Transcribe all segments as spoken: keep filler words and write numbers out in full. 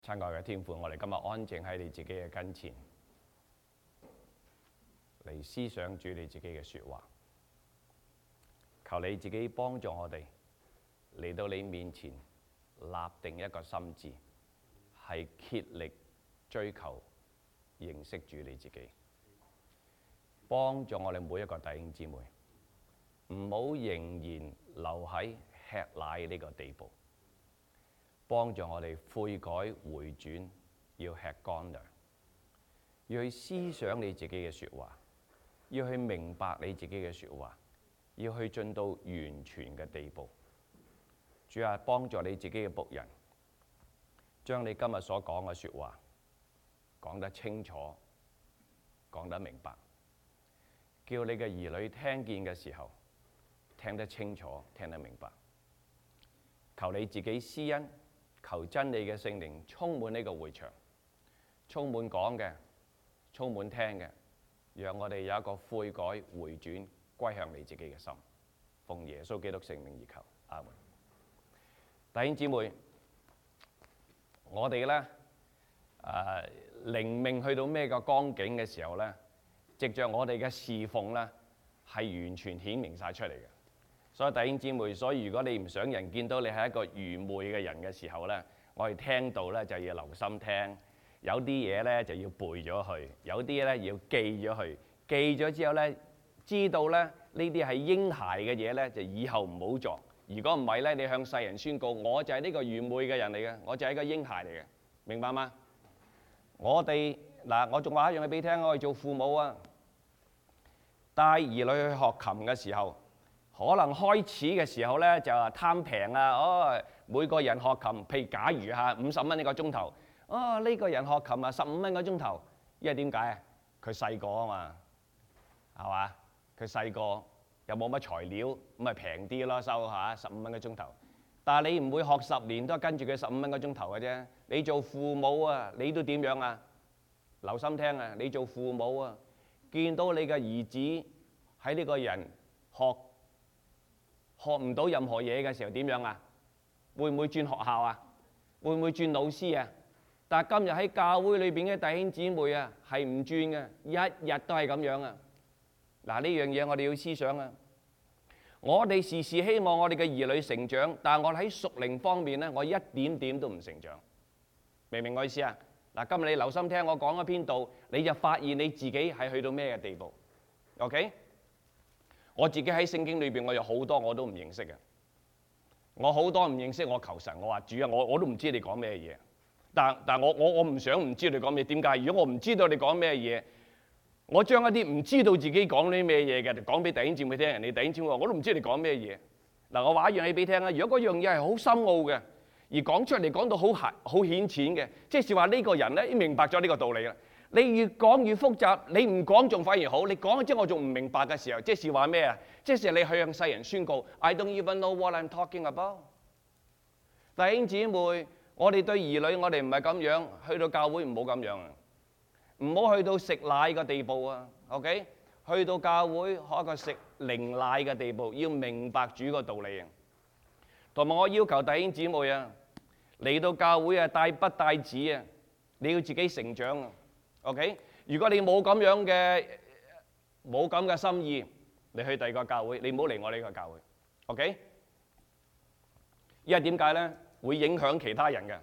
親愛嘅天父，我哋今日安靜喺你自己嘅跟前，嚟思想主你自己嘅説話。求你自己幫助我哋嚟到你面前，立定一個心志，係竭力追求認識主你自己。幫助我哋每一個弟兄姊妹，唔好仍然留喺吃奶呢個地步。幫助我哋悔改回轉，要吃乾糧，要去思想你自己嘅説話，要去明白你自己嘅説話，要去進到完全嘅地步。主啊，幫助你自己嘅僕人，將你今日所講嘅説話講得清楚，講得明白，叫你嘅兒女聽見嘅時候聽得清楚，聽得明白。求你自己施恩。求真理嘅聖靈充滿呢個會場，充滿講嘅，充滿聽嘅，讓我哋有一個悔改回轉歸向你自己嘅心。奉耶穌基督聖名而求，阿門。弟兄姊妹，我哋咧誒靈命去到咩個光景嘅時候咧，藉着我哋嘅侍奉咧，係完全顯明晒出嚟嘅。所以弟兄姊妹，所以如果你唔想人見到你係一個愚昧嘅人嘅時候咧，我哋聽到咧就要留心聽，有啲嘢咧就要背咗佢，有啲咧要記咗佢，記咗之後咧，知道咧呢啲係嬰孩嘅嘢咧，就以後唔好作。如果唔係咧，你向世人宣告，我就係呢個愚昧嘅人嚟嘅，我就係一個嬰孩嚟嘅，明白嗎？我哋嗱，我仲話一樣嘢俾你聽，我哋做父母啊，帶兒女去學琴嘅時候。可能開始嘅時候咧就話貪平啊，哦每個人學琴，譬如假如嚇五十蚊一個鐘頭，哦呢個人學琴啊十五蚊一個鐘頭，因為點解啊？佢細個啊嘛，係嘛？佢細個又冇乜材料，咁咪平啲咯收下十五蚊一個鐘頭。但係你唔會學十年都係跟住佢十五蚊一個鐘頭嘅啫。你做父母啊，你都點樣啊？留心聽啊！你做父母啊，見到你嘅兒子喺呢個人學。學唔到任何嘢嘅時候點樣啊？會唔會轉學校啊？會唔會轉老師啊？但係今日喺教會裏邊嘅弟兄姊妹啊，係唔轉嘅，一日都係咁樣啊！嗱，呢樣嘢我哋要思想啊！我哋時時希望我哋嘅兒女成長，但係我喺屬靈方面咧，我一點點都唔成長，明唔明我意思啊？嗱，今日你留心聽我講一篇道，你就發現你自己係去到咩嘅地步 ？OK？我自己喺聖經裏邊，我有好多我都唔認識嘅。我好多唔認識，我求神，我話主啊，我我都唔知你講咩嘢。但但我我我唔想唔知你講咩。點解？如果我唔知道你講咩嘢，我將一啲唔知道自己講啲咩嘢嘅，講俾弟兄姊妹聽，人哋弟兄姊妹話我都唔知你講咩嘢。嗱，我話一樣嘢俾你聽啊。如果嗰樣嘢係好深奧嘅，而講出嚟講到好顯好顯淺嘅，即係話呢個人咧已經明白咗呢個道理啦。你越講越複雜，你唔講仲反而好。你講咗之後我仲唔明白嘅時候，即係話咩啊？即係你向世人宣告 I don't even know what I'm talking about。弟兄姊妹，我哋對兒女，我哋唔係咁樣，去到教會唔好咁樣啊，唔好去到食奶嘅地步啊。OK， 去到教會學一個食靈奶嘅地步，要明白主個道理啊。同埋我要求弟兄姊妹啊，嚟到教會啊，帶筆帶紙啊，你要自己成長啊。OK， 如果你冇咁樣嘅冇咁嘅心意，你去第二個教會，你唔好嚟我呢個教會。OK， 因為點解咧？會影響其他人嘅。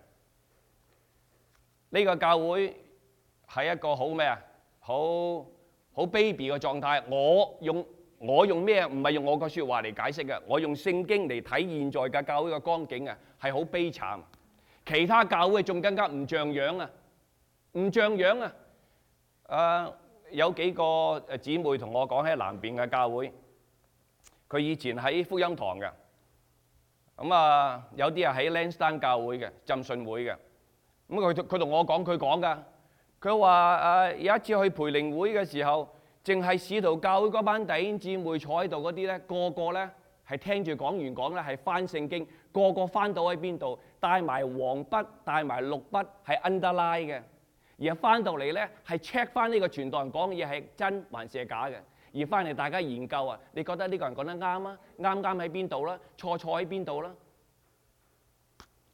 呢個教會係一個好咩啊？好好 baby 嘅狀態。我用我用咩？唔係用我個説話嚟解釋嘅，我用聖經嚟睇現在嘅教會嘅光景啊，係好悲慘。其他教會仲更加唔像樣啊，唔像樣啊！誒、uh, 有幾個誒姊妹同我講喺南邊嘅教會，佢以前喺福音堂嘅，咁啊有啲係喺 Lansdowne 教會嘅浸信會嘅，咁佢佢同我講佢講㗎，佢話誒有一次去培靈會嘅時候，淨係使徒教會嗰班弟兄姊妹坐喺度嗰啲咧，個個咧係聽住講完講咧係翻聖經，個個翻到喺邊度，帶埋黃筆，帶埋綠筆，係 underline 嘅。而翻到嚟咧，係 check 翻呢個傳道人講嘅嘢係真還是係假嘅。而翻嚟大家研究啊，你覺得呢個人講得啱啊？啱啱喺邊度啦？錯錯喺邊度啦？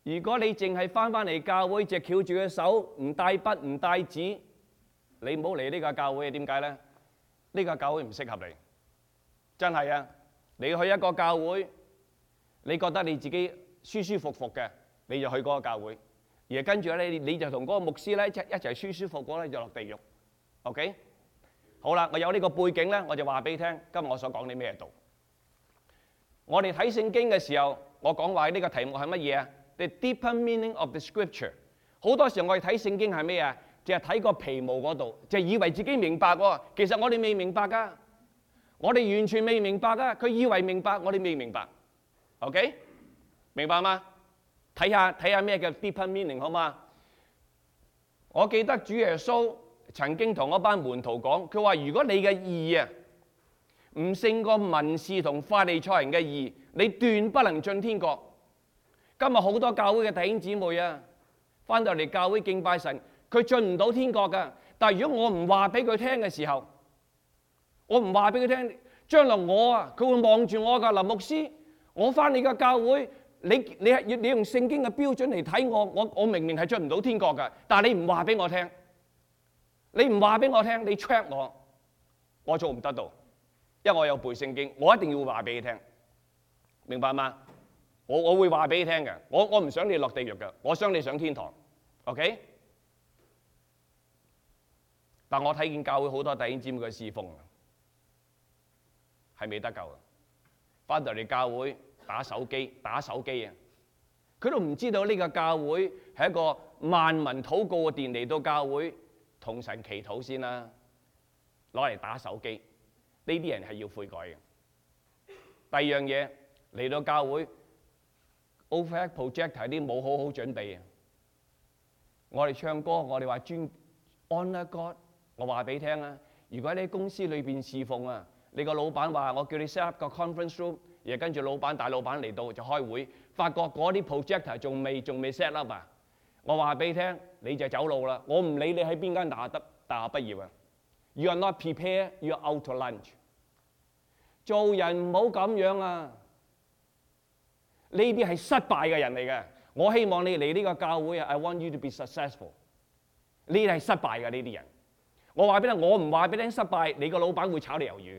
如果你淨係翻返嚟教會，隻翹住嘅手，唔帶筆唔帶紙，你唔好嚟呢個教會。點解咧？呢個教會唔適合你，真係啊！你去一個教會，你覺得你自己舒舒服服嘅，你就去嗰個教會，而跟住咧，你就同嗰個牧師咧一一齊舒舒服服咧就落地獄。OK？ 好啦，我有呢個背景咧，我就話俾你聽，今日我所講啲咩道。我哋睇聖經嘅時候，我講話呢個題目係乜嘢啊？The deeper meaning of the scripture。好多時候我哋睇聖經係咩啊？淨係睇個皮毛嗰度，就以為自己明白喎。其實我哋未明白㗎，我哋完全未明白㗎。佢以為明白，我哋未明白。OK？ 明白嗎？睇下睇下咩叫 deeper meaning 好嗎？我記得主耶穌曾經同一班門徒講，佢話：如果你嘅義啊唔勝過文士同法利賽人嘅義，你斷不能進天國。今日好多教會嘅弟兄姊妹啊，翻到嚟教會敬拜神，佢進唔到天國㗎。但係如果我唔話俾佢聽嘅時候，我唔話俾佢聽，將來我啊，佢會望住我㗎。林牧師，我翻你個教會，你你係你用聖經嘅標準嚟睇我，我我明明係進唔到天國㗎，但係你唔話俾我聽，你唔話俾我聽，你 check 我，我做唔得到。因為我有背聖經，我一定要話俾你聽，明白嗎？我我會話俾你聽嘅，我我唔想你落地獄嘅，我想你上天堂 ，OK？ 但我睇見教會好多弟兄姊妹嘅侍奉係未得救嘅，翻到嚟教會打手機打手機啊！佢都唔知道呢個教會係一個萬民禱告嘅殿，嚟到教會同神祈禱先啦，攞嚟打手機。呢啲人係要悔改嘅。第二樣嘢嚟到教會 overhead projector 啲冇好好準備啊！我哋唱歌，我哋話專 honor God， 我話俾你聽啊！如果你喺公司裏邊侍奉啊，你個老闆話我叫你 set up 個 conference room， 而跟住老闆大老闆嚟到就開會，發覺嗰啲 projector 仲未仲未 set up 啊！我話俾你聽，你就走路啦！我唔理你喺邊間大學大學畢業啊！You are not prepared, you are out to lunch。做人唔好咁樣啊！呢啲係失敗嘅人嚟嘅。我希望你嚟呢個教會啊 ，I want you to be successful。呢啲係失敗嘅呢啲人。我話俾你，我唔話俾你聽失敗，你個老闆會炒你魷魚。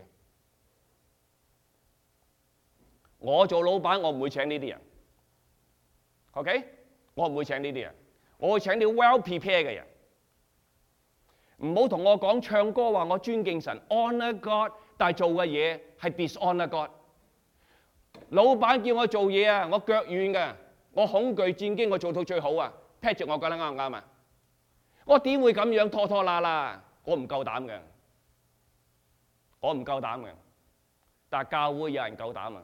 我做老闆，我唔會請呢啲人。OK？ 我唔會請呢啲人，我會請啲 well prepared 嘅人。唔好同我講唱歌話我尊敬神 honor God， 但係做嘅嘢係 dishonor God。老闆叫我做嘢啊，我腳軟嘅，我恐懼戰驚，我做到最好啊 ，Patrick 我覺得啱唔啱啊？我點會咁樣拖拖拉拉？我唔夠膽嘅，我唔夠膽嘅。但係教會有人夠膽啊！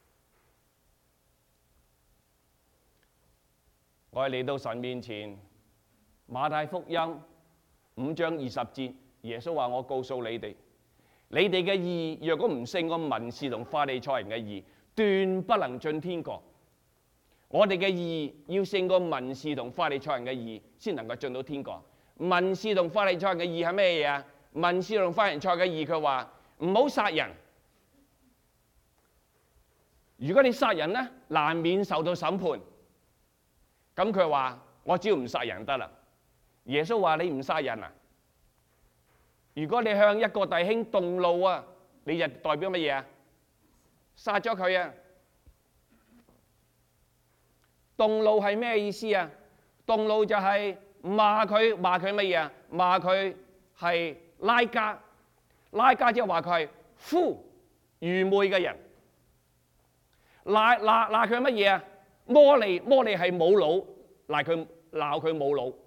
我係嚟到神面前，馬太福音五章二十節，耶穌話：我告訴你哋，你哋嘅義若果唔勝過文士同法利賽人嘅義，斷不能進天國。我哋嘅義要勝過文士同法利賽人嘅義，先能夠進到天國。文士同法利賽人嘅義係咩嘢啊？文士同法利賽嘅義，佢話唔好殺人。如果你殺人咧，難免受到審判。咁佢話：我只要唔殺人得啦。耶穌話：你唔殺人啊？如果你向一個弟兄動怒啊，你就代表乜嘢啊？殺咗佢啊！動怒係咩意思啊？動怒就係罵佢，罵佢乜嘢啊？罵佢係拉加，拉加即係話佢係 fool 愚昧嘅人。鬧鬧鬧佢乜嘢啊？摩利，摩利係冇腦，鬧佢鬧佢冇腦。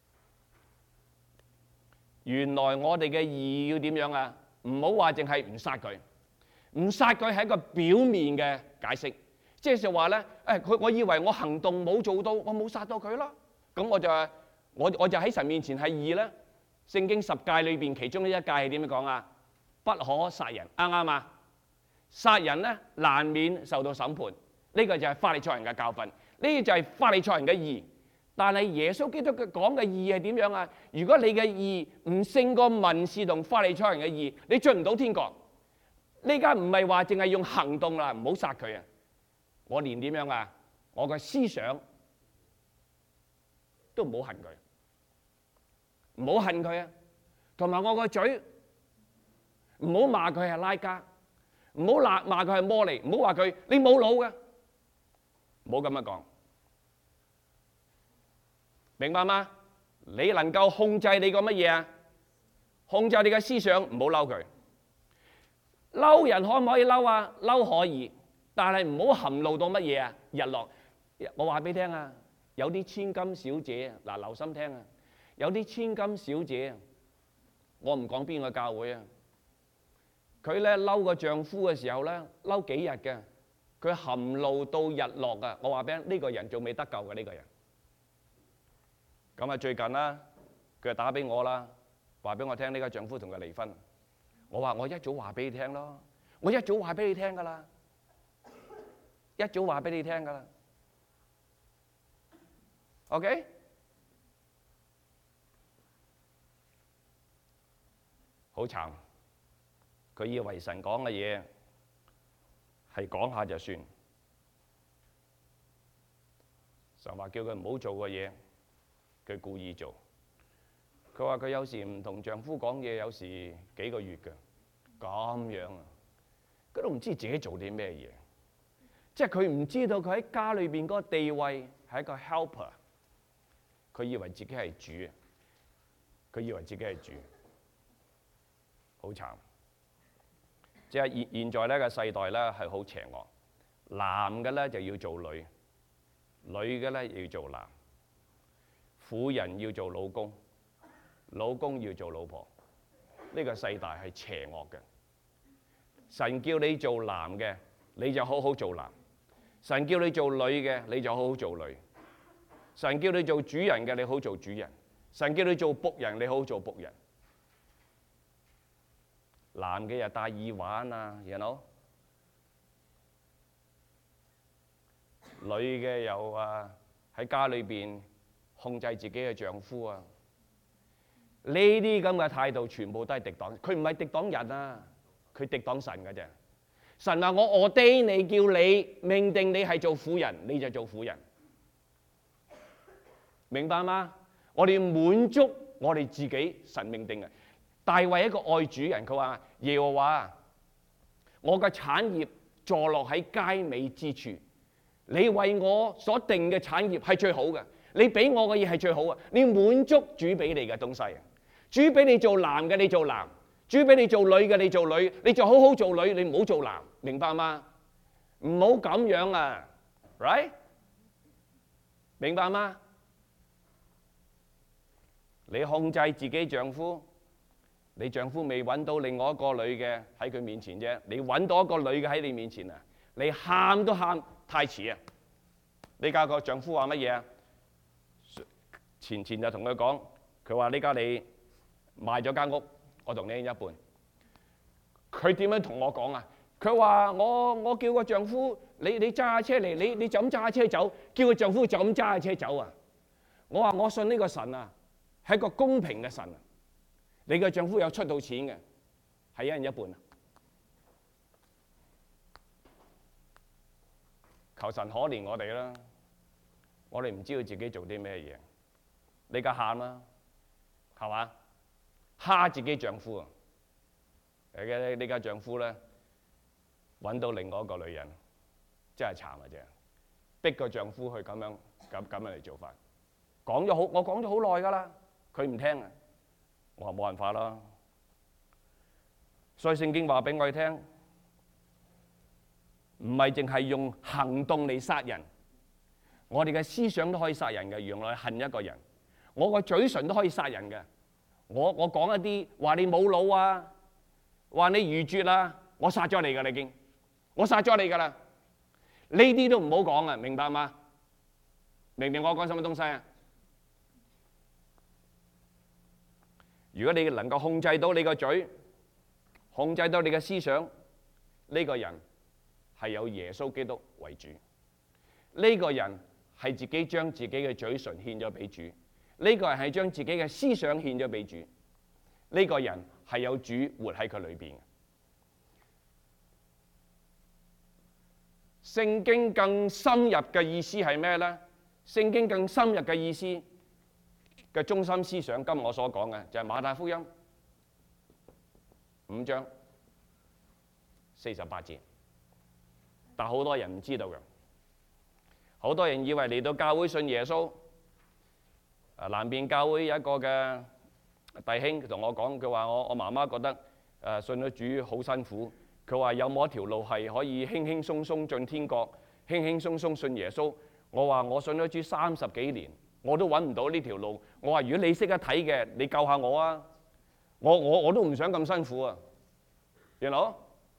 原來我哋嘅義要點樣啊？唔好話淨係唔殺佢，唔殺佢係一個表面嘅解釋，即係就話咧，誒佢我以為我行動冇做到，我冇殺到佢咯，咁我就我我就喺神面前係義啦。聖經十誡裏邊其中呢一誡係點樣講啊？不可殺人，啱唔啱啊？殺人咧難免受到審判，呢個就係法利賽人嘅教訓，呢個就係法利賽人嘅義。但係耶穌基督佢講嘅義係點樣啊？如果你嘅義唔勝過文士同法利賽人嘅義，你進唔到天國。呢家唔係話淨係用行動啦，唔好殺佢啊！我連點樣啊？我嘅思想都唔好恨佢，唔好恨佢啊！同埋我個嘴，唔好罵佢係拉加，唔好罵罵佢係魔利，唔好話佢你冇腦嘅，唔好咁樣講，明白嗎？你能夠控制你個乜嘢啊？控制你嘅思想，唔好嬲佢。嬲人可唔可以嬲啊？嬲可以，但係唔好含怒到乜嘢啊？日落，我話俾你聽啊，有啲千金小姐嗱，留心聽啊，有啲千金小姐，我唔講邊個教會啊，佢咧嬲個丈夫嘅時候咧，嬲幾日嘅，佢含怒到日落啊！我話俾你聽，呢個人仲未得救嘅呢個人。咁啊，最近啦，佢就打俾我啦，話俾我聽呢個丈夫同佢離婚。我話我一早話俾你聽咯，我一早話俾你聽噶啦，一早話俾你聽噶啦。OK？ 好慘，佢以為神講嘅嘢係講下就算，神話叫佢唔好做嘅嘢，佢故意做。佢話佢有時唔同丈夫講嘢，有時幾個月嘅，咁樣啊，佢都唔知自己做啲咩嘢，即係佢唔知道佢喺家裏邊嗰個地位係一個 helper， 佢以為自己係主，佢以為自己係主，好慘。即係現現在呢個世代咧係好邪惡，男嘅咧就要做女，女嘅咧要做男，婦人要做老公。老公要做老婆，呢個世代係邪惡嘅。神叫你做男嘅，你就好好做男；神叫你做女嘅，你就好好做女；神叫你做主人嘅，你好做主人；神叫你做僕人，你好好做僕人。男嘅又戴耳環啊 you know？ 女嘅又啊喺家裏邊控制自己嘅丈夫啊。呢啲咁嘅態度全部都係敵擋，佢唔係敵擋人啊，佢敵擋神嘅啫。神話我 ordain你，叫你命定你係做婦人，你就做婦人，明白嗎？我哋要滿足我哋自己神命定嘅。大衛一個愛主人，佢話耶和華，我嘅產業坐落喺佳美之處，你為我所定嘅產業係最好嘅，你俾我嘅嘢係最好嘅，你滿足主俾你嘅東西。主俾你做男嘅，你做男；主俾你做女嘅，你做女。你就好好做女，你唔好做男，明白嗎？唔好咁樣啊 ，right？ 明白嗎？你控制自己丈夫，你丈夫未揾到另外一個女嘅喺佢面前啫，你揾到一個女嘅喺你面前啊，你喊都喊太遲啊！呢家個丈夫話乜嘢啊？前前就同佢講，佢話呢家你賣咗間屋，我同你一半。佢點樣同我講啊？佢話我我叫個丈夫，你你揸下車嚟，你你就咁揸下車走，叫個丈夫就咁揸下車走啊！我話我信呢個神啊，係一個公平嘅神啊！你嘅丈夫有出到錢嘅，係一人一半啊！求神可憐我哋啦！我哋唔知道自己做啲咩嘢，你家喊啦，係嘛？蝦自己丈夫啊！誒嘅呢家丈夫咧揾到另外一個女人，真係慘啊！啫，逼個丈夫去咁樣咁咁樣嚟做法，講咗好，我講咗好耐㗎啦，佢唔聽啊！我話冇辦法啦。所以聖經話俾我哋聽，唔係淨係用行動嚟殺人，我哋嘅思想都可以殺人嘅。原來恨一個人，我個嘴唇都可以殺人嘅。我我講一啲話你冇腦啊，話你愚拙啊，我殺咗你㗎啦已經，我殺咗你㗎啦。呢啲都唔好講啊，明白嗎？明唔明我講什麼東西啊？如果你能夠控制到你個嘴，控制到你嘅思想，呢個人係有耶穌基督為主。呢個人係自己將自己嘅嘴唇獻咗俾主。呢個人係將自己嘅思想獻咗俾主，呢個人係有主活喺佢裏邊。聖經更深入嘅意思係咩呢？聖經更深入嘅意思嘅中心思想，今日我所講嘅就係馬太福音五章四十八節，但好多人唔知道嘅，好多人以為嚟到教會信耶穌。啊，南邊教會有一個嘅弟兄同我講，佢話我我媽媽覺得誒信咗主好辛苦，佢話有冇一條路係可以輕輕鬆鬆進天國，輕輕鬆鬆信耶穌？我話我信咗主三十幾年，我都揾唔到呢條路。我話如果你識得睇嘅，你救下我啊！我我我都唔想咁辛苦啊！原來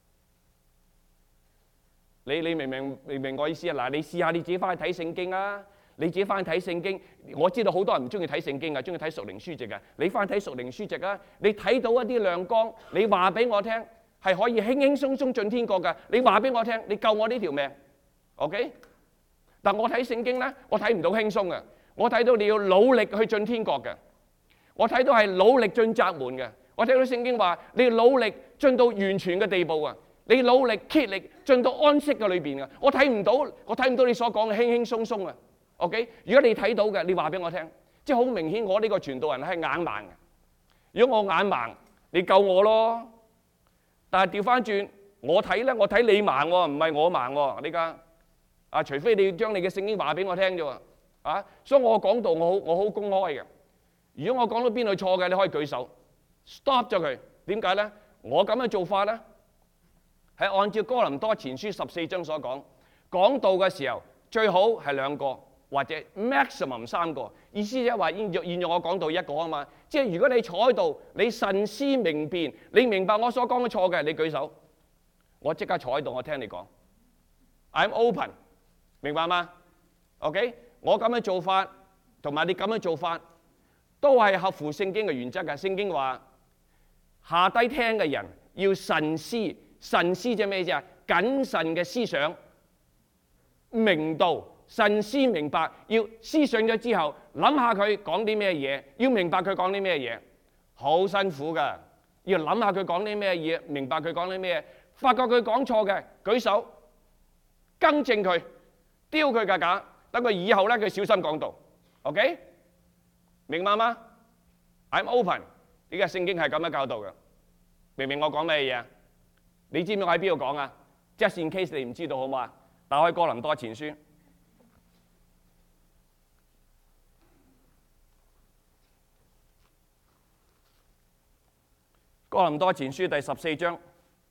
你你明明明明我意思啊？嗱，你試下你自己翻去睇聖經啊！你自己翻去睇聖經，我知道好多人唔中意睇聖經嘅，中意睇屬靈書籍嘅。你翻去睇屬靈書籍啊！你睇到一啲亮光，你話俾我聽係可以輕輕鬆鬆進天國嘅。你話俾我聽，你救我呢條命 ，OK？ 但我睇聖經咧，我睇唔到輕鬆嘅，我睇到你要努力去進天國嘅，我睇到係努力進窄門嘅。我睇到聖經話你要努力進到完全嘅地步啊！你努力竭力進到安息嘅裏邊啊！我睇唔到，我睇唔到你所講嘅輕輕鬆鬆啊！OK， 如果你睇到嘅，你話俾我聽，即係好明顯，我呢個傳道人係眼盲嘅。如果我眼盲，你救我咯。但係調翻轉，我睇咧，我睇你盲喎，唔係我盲喎。呢家啊，除非你將你嘅聖經話俾我聽啫喎。啊，所以我講道我好我好公開嘅。如果我講到邊度錯嘅，你可以舉手 stop 咗佢。點解咧？我咁樣做法咧，係按照哥林多前書十四章所講，講道嘅時候最好係兩個。或者 maximum 三個，意思即係話現現在我講到一個啊嘛，即係如果你坐喺度，你慎思明辨，你明白我所講嘅錯嘅，你舉手，我即刻坐喺度，我聽你講。I'm open， 明白嗎 ？OK， 我咁樣做法同埋你咁樣做法，都係合乎聖經嘅原則嘅。聖經話下低聽嘅人要慎思，慎思即係咩啫？謹慎嘅思想，明道。慎思明白，要思想咗之後，諗下佢講啲咩嘢，要明白佢講啲咩嘢，好辛苦㗎。要諗下佢講啲咩嘢，明白佢講啲咩，發覺佢講錯嘅，舉手更正佢，丟佢架架，等佢以後咧佢小心講道。OK， 明白嗎 ？I'm open， 呢個聖經係咁樣教導嘅。明唔明我講咩嘢？你知唔知我喺邊度講啊 ？Just in case 你唔知道好唔好啊？打開哥林多前書。哥林多前書第十四章，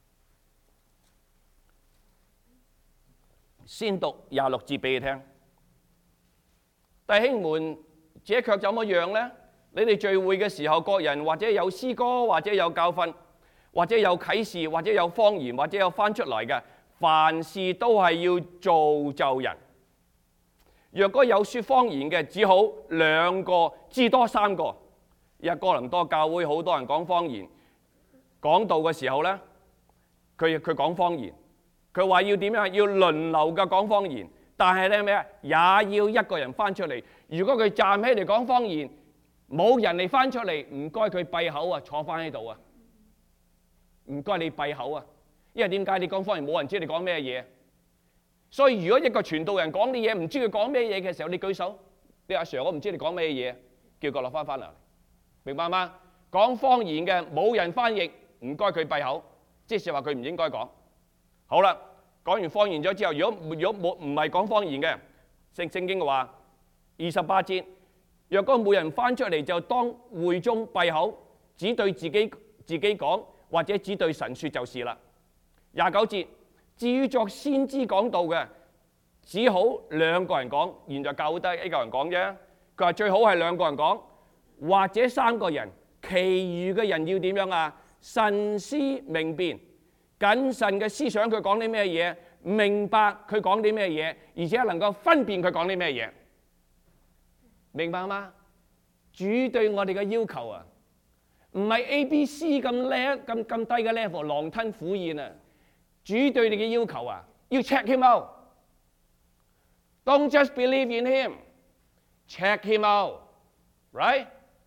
先讀廿六節俾你聽。弟兄們，這卻怎麼樣呢？你哋聚會嘅時候，各人或者有詩歌，或者有教訓，或者有啟示，或者有方言，或者有翻出嚟嘅，凡事都係要造就人。若果有說方言嘅，只好兩個，至多三個。因為哥林多教會好多人講方言。講道嘅時候咧，佢佢講方言，佢話要點樣？要輪流嘅講方言，但係咧咩啊？也要一個人翻出嚟。如果佢站起嚟講方言，冇人嚟翻出嚟，唔該佢閉口啊，坐翻喺度啊。唔該你閉口啊，因為點解？你講方言冇人知你講咩嘢，所以如果一個傳道人講啲嘢唔知佢講咩嘢嘅時候，你舉手，你阿 Sir 我唔知你講咩嘢，叫佢落翻翻嚟，明白嗎？講方言嘅冇人翻譯。唔該佢閉口，即係話佢唔應該講。好啦，講完方言咗之後，如果如果冇唔係講方言嘅，聖聖經嘅話，二十八節，若果冇人翻出嚟，就當會中閉口，只對自己自己講，或者只對神説就是啦。廿九節，至於作先知講道嘅，只好兩個人講，現在教會得一個人講啫。佢話最好係兩個人講，或者三個人，其餘嘅人要點樣啊？慎思明辨，謹慎嘅思想佢講啲咩嘢，明白佢講啲咩嘢，而且能夠分辨佢講啲咩嘢，明白嗎？主對我哋嘅要求啊，唔係 A B C 咁叻咁咁低嘅 level 狼吞虎咽啊！主對你嘅要求啊，要 check him out，don't just believe in him，check him out，right？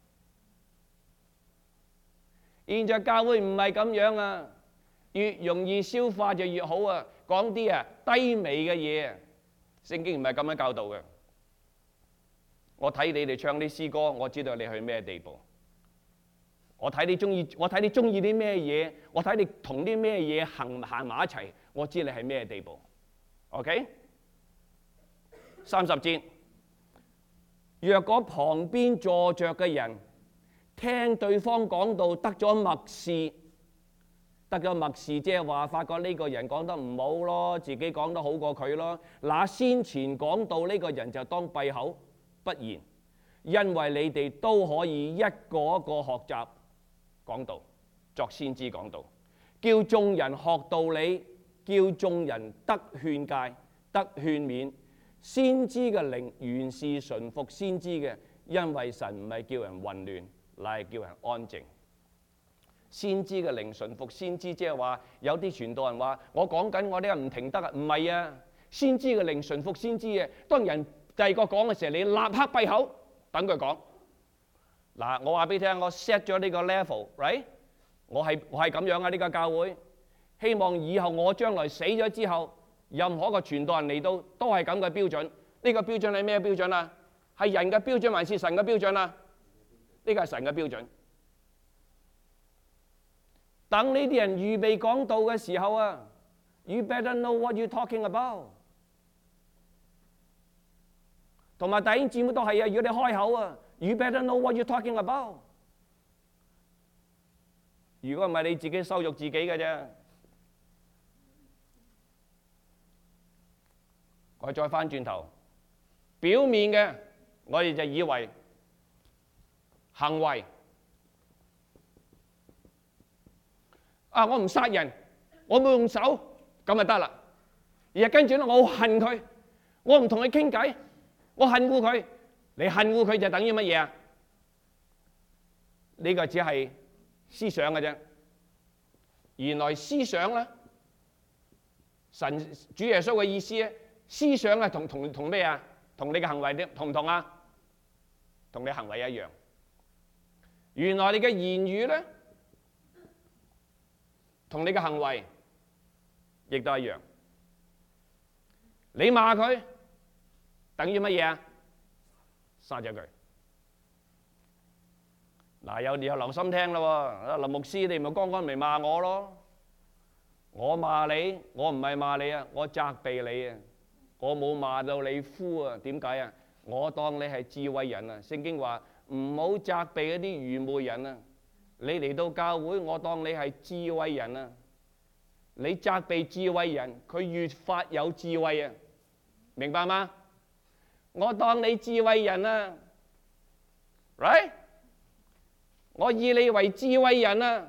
現在教會唔係咁樣啊，越容易消化就越好啊，講啲啊低微嘅嘢啊，聖經唔係咁樣教導嘅。 我睇你哋唱啲詩歌，我知道你去咩地步。我睇你中意，我睇你中意啲咩嘢，我睇你同啲咩嘢行行埋一齊，我知你係咩地步。OK？ 三十節，若果旁邊坐着嘅人聽對方講道得咗默示，得咗默示即係話發覺呢個人講得唔好咯，自己講得好過佢咯。那先前講道呢個人就當閉口不言，因為你哋都可以一個一個學習講道，作先知講道，叫眾人學道理，叫眾人得勸戒、得勸勉。先知嘅靈原是順服先知嘅，因為神唔係叫人混亂，乃係叫人安靜。先知嘅靈順服先知，即係話有啲傳道人話我講緊我呢個唔停得啊，唔係啊。先知嘅靈順服先知嘅，當人第二個講嘅時候，你立刻閉口等佢講。嗱，我話俾你聽，我 set 咗呢個 level，right？ 我係我係咁樣啊！呢個教會希望以後我將來死咗之後，任何一個傳道人嚟到都係咁嘅標準。呢個標準係咩標準啊？係人嘅標準還是神嘅標準啊？呢個係神嘅標準。等呢啲人預備講道嘅時候啊 ，you better know what you talking about。同埋弟兄姊妹都係啊，如果你開口啊 ，you better know what you talking about。如果唔係你自己羞辱自己嘅啫。我再翻轉頭，表面嘅我哋就以為行為啊，我唔殺人，我冇用手，咁就得啦。而係跟住咧，我好恨佢，我唔同佢傾偈，我恨惡佢。你恨惡佢就等於乜嘢啊？呢個只係思想嘅啫。原來思想咧，神主耶穌嘅意思咧。思想係同同同咩啊？同你嘅行為同唔同啊？同你行為一樣。原來你嘅言語咧，同你嘅行為亦都一樣。你罵佢，等於乜嘢啊？殺咗佢。嗱，有有留心聽啦喎，林牧師，你咪剛剛咪罵我咯？我罵你，我唔係罵你啊，我責備你啊。我冇罵到你夫啊，點解啊？我當你係智慧人啊！聖經話唔好責備一啲愚昧人啊！你嚟到教會，我當你係智慧人啊！你責備智慧人，佢越發有智慧啊！明白嗎？我當你智慧人啊 ，right？ 我以你為智慧人啊，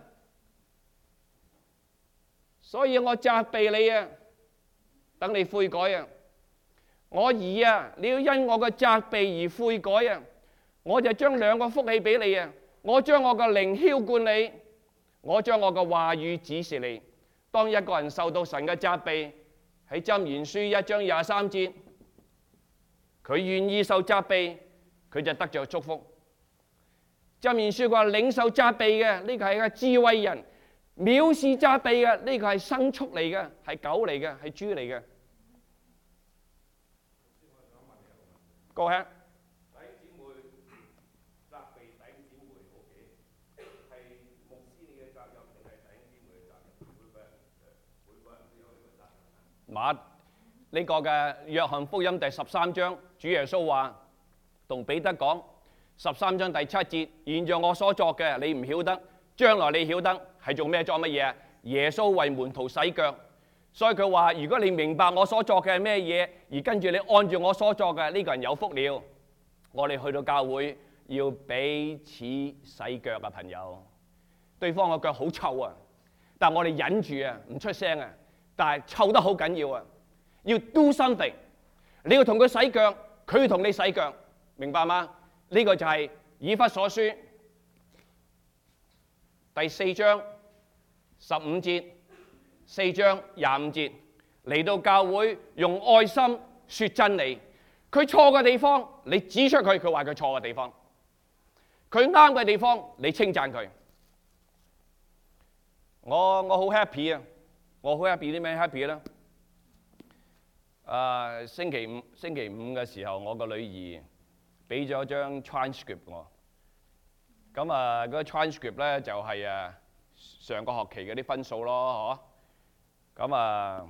所以我責備你啊，等你悔改啊！我兒啊，你要因我嘅責備而悔改啊！我就將兩個福氣俾你啊！我將我嘅靈澆灌你，我將我嘅話語指示你。當一個人受到神嘅責備，喺箴言書一章廿三節，佢願意受責備，佢就得着祝福。箴言書話領受責備嘅呢個係個智慧人，藐視責備嘅呢個係牲畜嚟嘅，係狗嚟嘅，係豬嚟嘅。Go ahead。弟兄姊妹責備弟兄姊妹 ，OK， 係牧師你嘅責任定係弟兄姊妹嘅責任？每個人每個人都有呢個責任。馬呢個嘅約翰福音第十三章，主耶穌話同彼得講，十三章第七節，現在我所作嘅你唔曉得，將來你曉得係做咩作乜嘢？耶穌為門徒洗腳。所以佢話：如果你明白我所作嘅係咩嘢，而跟住你按照我所作嘅，呢個人有福了。我哋去到教會要彼此洗腳啊，朋友。對方個腳好臭啊，但我哋忍住啊，唔出聲啊。但係臭得好緊要啊，要 do something。你要同佢洗腳，佢要同你洗腳，明白嗎？呢個就係以弗所書第四章十五節。四章廿五節嚟到教會用愛心說真理，佢錯嘅地方你指出佢，佢話佢錯嘅地方，佢啱嘅地方你稱讚佢。我我好 happy 啊！我好 happy 啲咩 happy 咧？啊，星期五星期五嘅時候，我個女兒俾咗張 transcript 我。咁啊，嗰個 transcript 咧就係誒上個學期嗰啲分數咯，嗬。咁啊，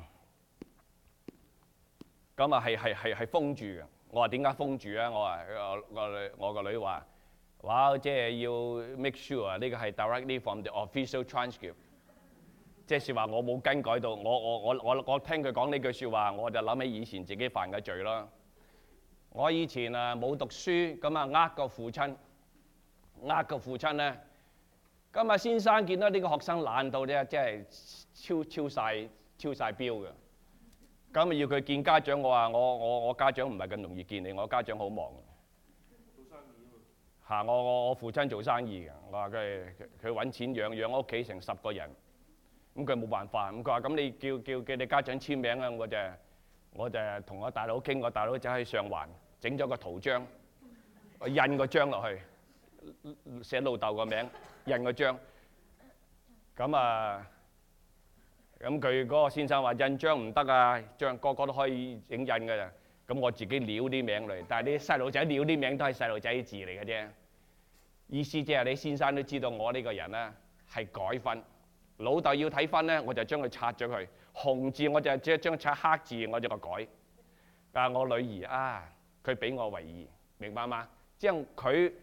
咁啊係係係係封住嘅。我話點解封住啊？我話我我女我個女話，哇！即係要 make sure 呢個係 directly from the official transcript。即係説話我冇更改到，我我我我我聽佢講呢句説話，我就諗起以前自己犯嘅罪咯。我以前啊冇讀書，咁啊呃個父親，呃個父親咧。今日先生見到呢個學生懶到咧，即係超超曬超曬標嘅。咁啊要佢見家長，我話我我我家長唔係咁容易見你，我家長好忙。做生意啊嘛。嚇！我我我父親做生意嘅，我話佢佢揾錢養養屋企成十個人。咁佢冇辦法，咁佢話：咁你叫叫叫你家長簽名啊！我就我就同我大佬傾，我大佬走去上環整咗個圖章，我印個章落去，寫老豆個名，印個章。咁啊，咁佢嗰個先生話印章唔得啊，章個個都可以影印㗎咋。咁我自己撩啲名嚟，但係啲細路仔撩啲名都係細路仔字嚟嘅啫。意思即係你先生都知道我呢個人咧係改分。老豆要睇分咧，我就將佢拆咗佢。紅字我就即係將拆黑字，我就個改。但係我女兒啊，佢比我為義，明白嗎？即係佢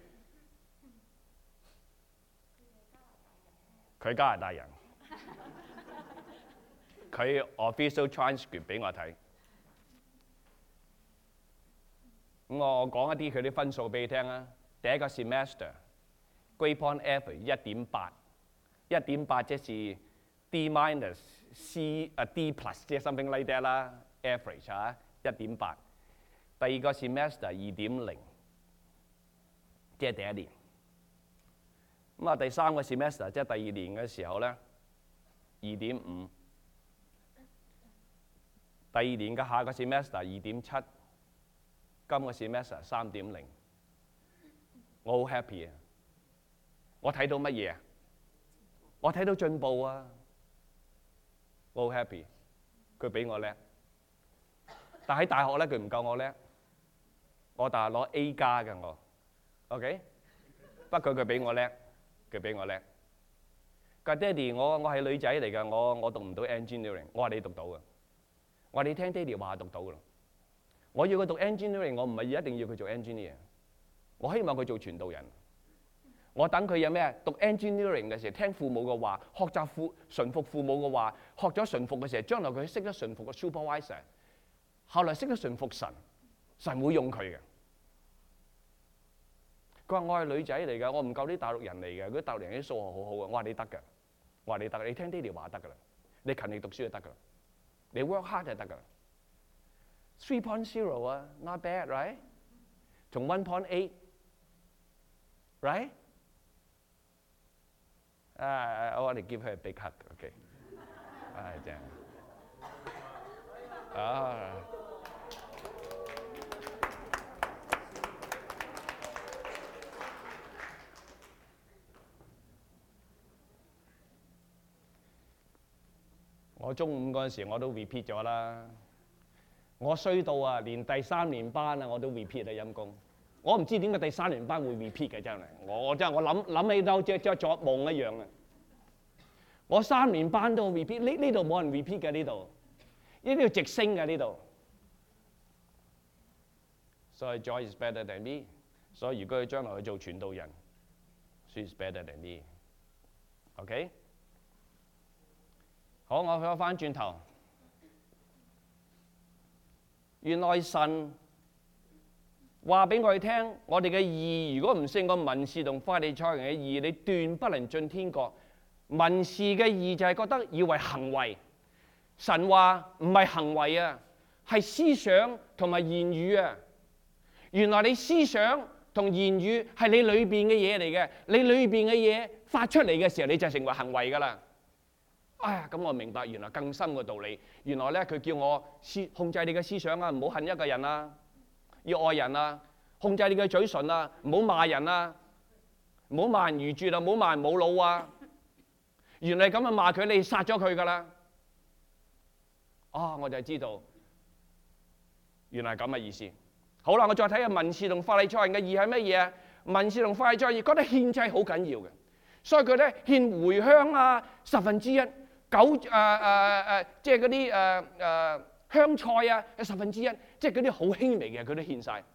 佢加拿大人，佢 official transcript 俾我睇。咁我講一啲佢啲分數俾你聽啊。第一個 semester grade point average 一點八。一點八即是 D minus C 啊 D plus 即係 something like that 啦 ，average 啊一點八。第二個 semester 二點零，即係第一年。咁啊第三個 semester 即係第二年嘅時候咧，二點五。第二年嘅下個 semester 二點七，今個 semester 三點零。我好 happy 啊！我睇到乜嘢啊？我睇到進步啊！我好 happy， 佢比我叻。但喺大學咧，佢唔夠我叻。我大學攞 A 加嘅我 ，OK。不過佢比我叻，佢比我叻。佢話爹哋，我我係女仔嚟㗎，我我讀唔到 engineering。我話你讀到㗎。我話你聽爹哋話讀到㗎啦。我要佢讀 engineering，我唔係一定要佢做 engineer。我希望佢做傳道人。我等佢有咩讀 engineering 嘅時候，聽父母嘅話，學習父順服父母嘅話，學咗順服嘅時候，將來佢識得順服個 supervisor， 後來識得順服神，神會用佢嘅。佢話我係女仔嚟㗎，我唔夠啲大陸人嚟嘅，嗰啲大陸人啲數學好好嘅。我話你得㗎，我話你得，你聽爹哋話得㗎啦，你勤力讀書就得㗎啦，你 work hard 就得㗎啦。three point zero 啊 ，not bad right？ 從 one point eight right？啊！我哋 give her a big hug，OK。係正。啊！我中五嗰陣時我都 repeat 咗啦。我衰到啊，連第三年班啊我都 repeat 啊陰公。我唔知點解第三年班會 repeat 嘅真係，我真係我諗諗起都即即作夢一樣啊！我三年班都 repeat， 呢呢度冇人 repeat 嘅呢度，呢度直升嘅呢度。所以 Joy is better than me。所以如果佢將來去做傳道人 ，she is better than me。OK？ 好，我翻返轉頭，原來神話俾我哋聽，我哋嘅義如果唔勝過文士同法利賽人嘅義，你斷不能進天國。文士嘅義就係覺得以為行為，神話唔係行為啊，係思想同埋言語啊。原來你思想同言語係你裏邊嘅嘢嚟嘅，你裏邊嘅嘢發出嚟嘅時候，你就成為行為㗎啦。哎呀，咁我明白原來更深嘅道理。原來咧佢叫我思控制你嘅思想啊，唔好恨一個人啊。要愛人啊，控制你嘅嘴唇啊，唔好罵人啊，唔好罵人愚拙啊，唔好罵人冇腦啊。原來咁樣罵佢，你殺咗佢㗎啦。啊，我就知道原來咁嘅意思。 好啦，我再睇下文士同法利賽人嘅義係乜嘢啊？文士同法利賽人覺得獻祭好緊要嘅，所以佢咧獻茴香啊，十分之一，九誒誒誒，即係嗰啲誒誒香菜啊，十分之一，即係嗰啲好輕微嘅，佢都獻晒。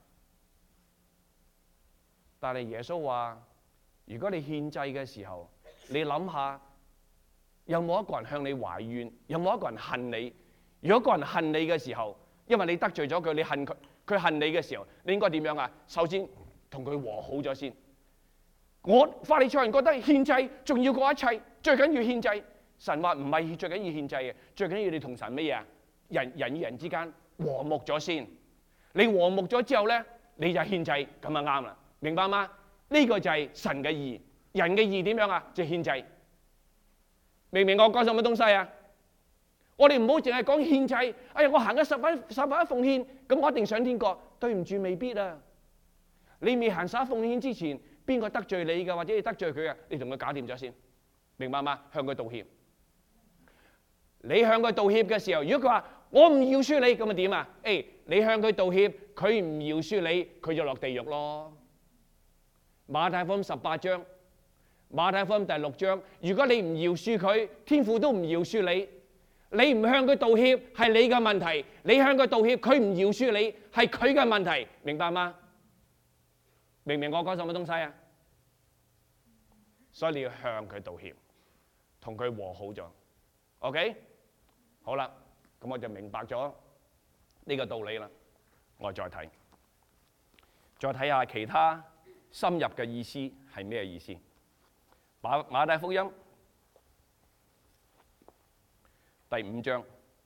但係耶穌話：如果你獻祭嘅時候，你諗下，有冇一個人向你懷怨？有冇一個人恨你？如果一個人恨你嘅時候，因為你得罪咗佢，你恨佢，佢恨你嘅時候，你應該點樣啊？首先同佢和好咗先。我法利賽人覺得獻祭重要過一切，最緊要獻祭。神話唔係最緊要獻祭嘅，最緊要你同神乜嘢啊？人人與人之間和睦咗先。你和睦咗之後咧，你就獻祭，咁就啱啦。明白嗎？呢個就係神嘅義，人嘅義點樣啊？就獻祭。明唔明我講什麼東西啊？我哋唔好淨係講獻祭。哎呀，我行咗十分十分一奉獻，咁我一定上天國？對唔住，未必啊！你未行十一奉獻之前，邊個得罪你嘅，或者你得罪佢嘅，你同佢搞掂咗先，明白嗎？向佢道歉。你向佢道歉嘅時候，如果佢話我唔饒恕你，咁咪點啊？誒，你向佢道歉，佢唔饒恕你，佢就落地獄咯。馬太福音十八章，馬太福音第六章，如果你唔饒恕佢，天父都唔饒恕你。你唔向佢道歉係你嘅問題，你向佢道歉，佢唔饒恕你係佢嘅問題，明白嗎？明唔明我講什麼東西啊？所以你要向佢道歉，同佢和好咗。OK， 好啦，咁我就明白咗呢個道理啦。我再睇，再睇下其他深入嘅意思係咩意思？馬馬太福音第五章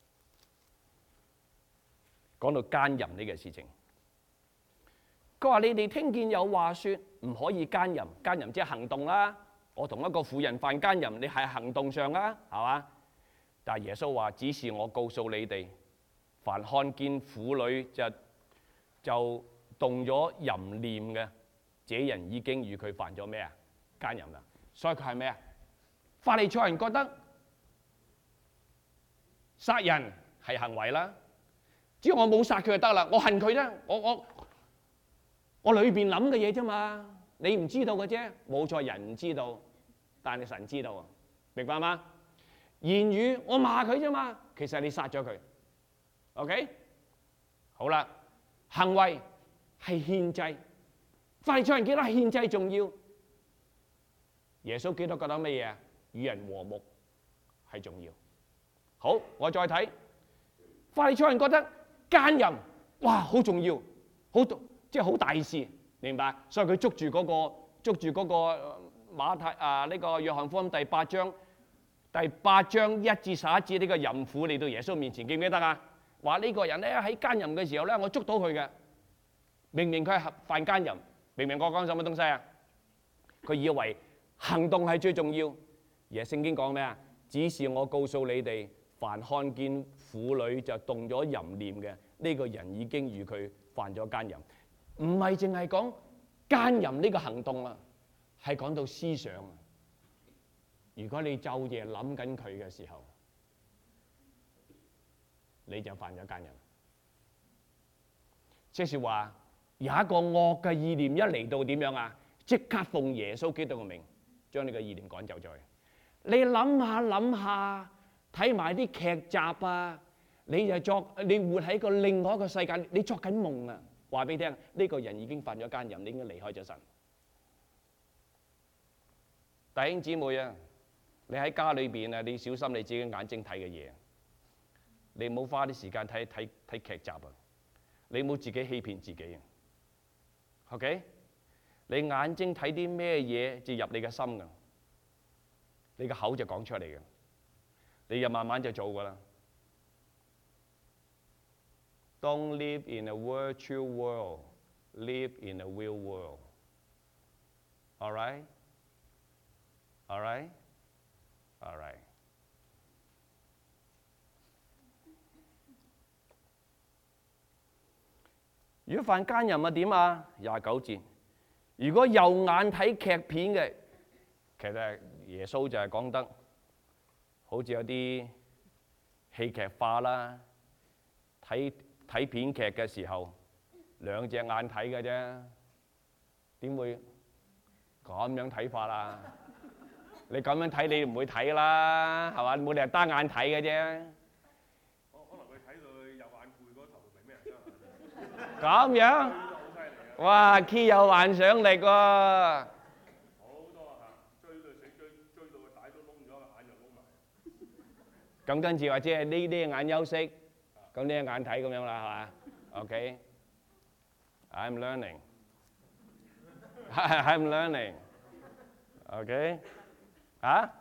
講到奸淫呢個事情。佢話：你哋聽見有話說唔可以奸淫，奸淫即係行動啦。我同一個婦人犯奸淫，你係行動上啦，係嘛？但係耶穌話：只是我告訴你哋，凡看見婦女就就動咗淫念嘅，這人已經與佢犯咗咩啊？奸淫啦。所以佢係咩啊？法利賽人覺得殺人係行為啦，只要我冇殺佢就得啦，我恨佢啫，我我。我裏邊諗嘅嘢啫嘛，你唔知道嘅啫，冇錯，人唔知道，但係神知道啊，明白嗎？言語我罵佢啫嘛，其實你殺咗佢 ，OK？ 好啦，行為係獻祭，法利賽人記得獻祭重要，耶穌基督覺得乜嘢啊？與人和睦係重要。好，我再睇，法利賽人覺得奸淫，哇，好重要，好重。即係好大事，明白？所以佢捉住嗰個捉住嗰個馬太啊呢個約翰福音第八章第八章一至十一節呢個淫婦嚟到耶穌面前，記唔記得啊？話呢個人咧喺奸淫嘅時候咧，我捉到佢嘅，明明佢係犯奸淫，明明我講什麼東西啊？佢以為行動係最重要，而聖經講咩啊？只是我告訴你哋，凡看見婦女就動咗淫念嘅，呢個人已經與佢犯咗奸淫。唔係淨係講奸淫呢個行動啊，係講到思想啊。如果你晝夜諗緊佢嘅時候，你就犯咗奸淫。即是話有一個惡嘅意念一嚟到點樣啊？即刻奉耶穌基督嘅名，將呢個意念趕走咗去。你諗下諗下，睇埋啲劇集啊，你就作你活喺個另外一個世界，你作緊夢啊！話俾你聽，呢個人已經犯咗奸淫，你已經離開咗神。弟兄姊妹啊，你喺家裏邊啊，你小心你自己眼睛睇嘅嘢，你唔好花啲時間睇睇睇劇集啊！你唔好自己欺騙自己啊。OK， 你眼睛睇啲咩嘢就入你嘅心噶，你個口就講出嚟嘅，你就慢慢就做噶啦。Don't live in a virtual world. Live in a real world. All right? All right? All right. 如果犯奸淫啊點啊？廿九節。如果右眼睇劇片嘅，其實耶穌就係講得好似有啲戲劇化啦，睇。睇片劇嘅時候， 兩隻眼睇嘅啫，點會咁樣睇法啊？你咁樣睇你唔會睇啦，係嘛？冇理由單眼睇嘅啫。 可能佢睇到佢右眼攰嗰頭明咩人啫？ 咁樣， 好犀利啊！ 哇 ，Key 有幻想力喎。 好多啊嚇，追到死追追到個帶都窿咗，眼又窿埋。 咁跟住或者係呢啲眼休息，咁呢一眼睇咁樣啦，係嘛 ？OK，I'm learning，I'm learning。OK，啊？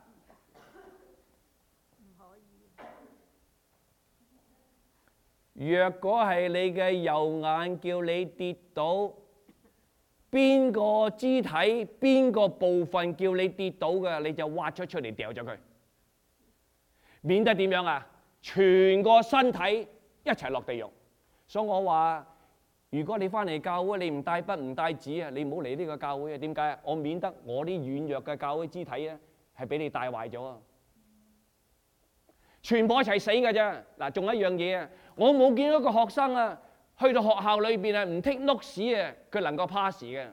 若果係你嘅右眼叫你跌倒，邊個肢體、邊個部分叫你跌倒嘅，你就挖咗出嚟掉咗佢，免得點樣啊？全個身體一齊落地獄。所以我話，如果你翻嚟教會，你唔帶筆唔帶紙啊，你唔好嚟呢個教會啊！點解啊？我免得我啲軟弱嘅教會肢體咧，係俾你帶壞咗啊！全部一齊死㗎啫！嗱，仲有一樣嘢啊，我冇見到一個學生啊，去到學校裏邊啊，唔 take notes 啊，佢能夠 pass 嘅。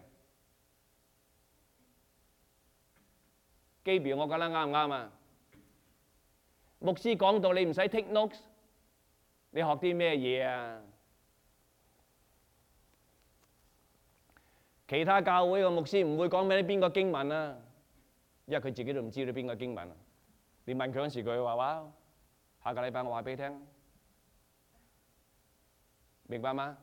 基表，我覺得啱唔啱啊？牧師講到你唔使 take notes，你學啲咩嘢啊？其他教會嘅牧師唔會講俾你邊個經文啊，因為佢自己都唔知道邊個經文。你問佢嗰時，佢話話下個禮拜我話俾你聽，明白嗎？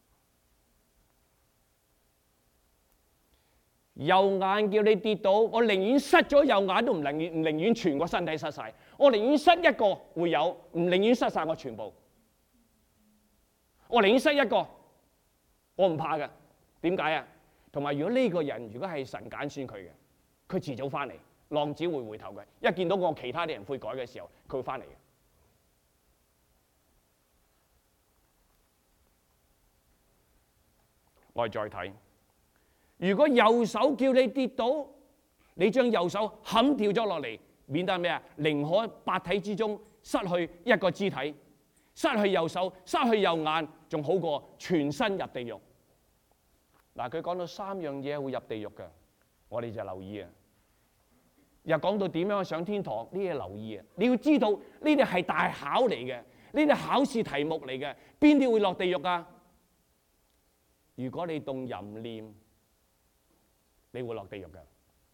右眼叫你跌倒，我寧願失咗右眼都唔寧願唔寧願全個身體失晒，我寧願失一個會有，唔寧願失晒我全部。我寧願失一個，我唔怕㗎。點解啊？同埋如果呢個人如果係神揀選佢嘅，佢遲早翻嚟，浪子會回頭嘅。一見到我其他啲人悔改嘅時候，佢會翻嚟嘅。我哋再睇，如果右手叫你跌倒，你將右手冚掉咗落嚟，免得咩啊？寧可八體之中失去一個肢體，失去右手，失去右眼，仲好過全身入地獄。嗱，佢講到三樣嘢會入地獄嘅，我哋就留意啊。又講到點樣上天堂，呢啲留意啊。你要知道呢啲係大考嚟嘅，呢啲考試題目嚟嘅，邊啲會落地獄啊？如果你動淫念，你會落地獄嘅。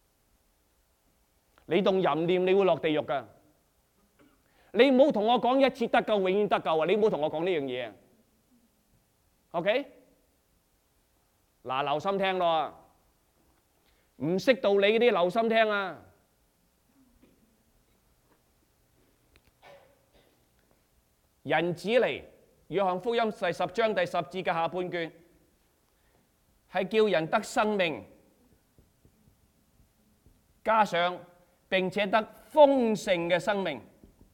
你動淫念，你會落地獄嘅。你唔好同我講一次得救，永遠得救啊！你唔好同我講呢樣嘢啊。OK？嗱，留心聽咯，唔識道理嗰啲留心聽啊！人子嚟，約翰福音第十章第十節嘅下半句，係叫人得生命，加上並且得豐盛嘅生命。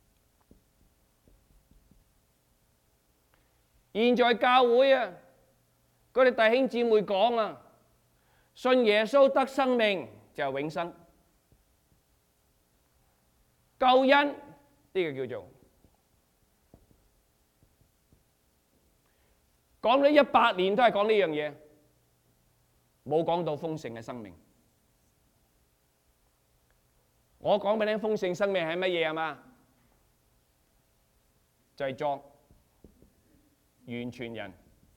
現在教會啊，嗰啲弟兄姊妹講啊，信耶穌得生命就係永生，救恩呢個叫做講咗一百年都係講呢樣嘢，冇講到豐盛嘅生命。我講俾你聽，豐盛生命係乜嘢啊嘛？就係作完全人。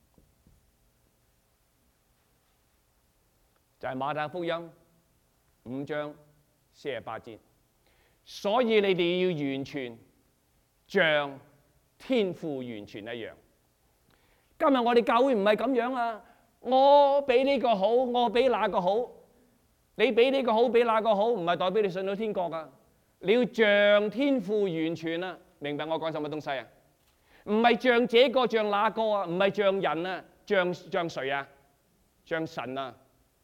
就係馬太福音五章四十八節，所以你哋要完全，像天父完全一樣。今日我哋教會唔係咁樣啊！我比呢個好，我比那個好，你比呢個好，比那個好，唔係代表你信到天國啊！你要像天父完全啊！明白我講什麼東西啊？唔係像這個像那個啊，唔係像人啊，像像誰啊？像神啊！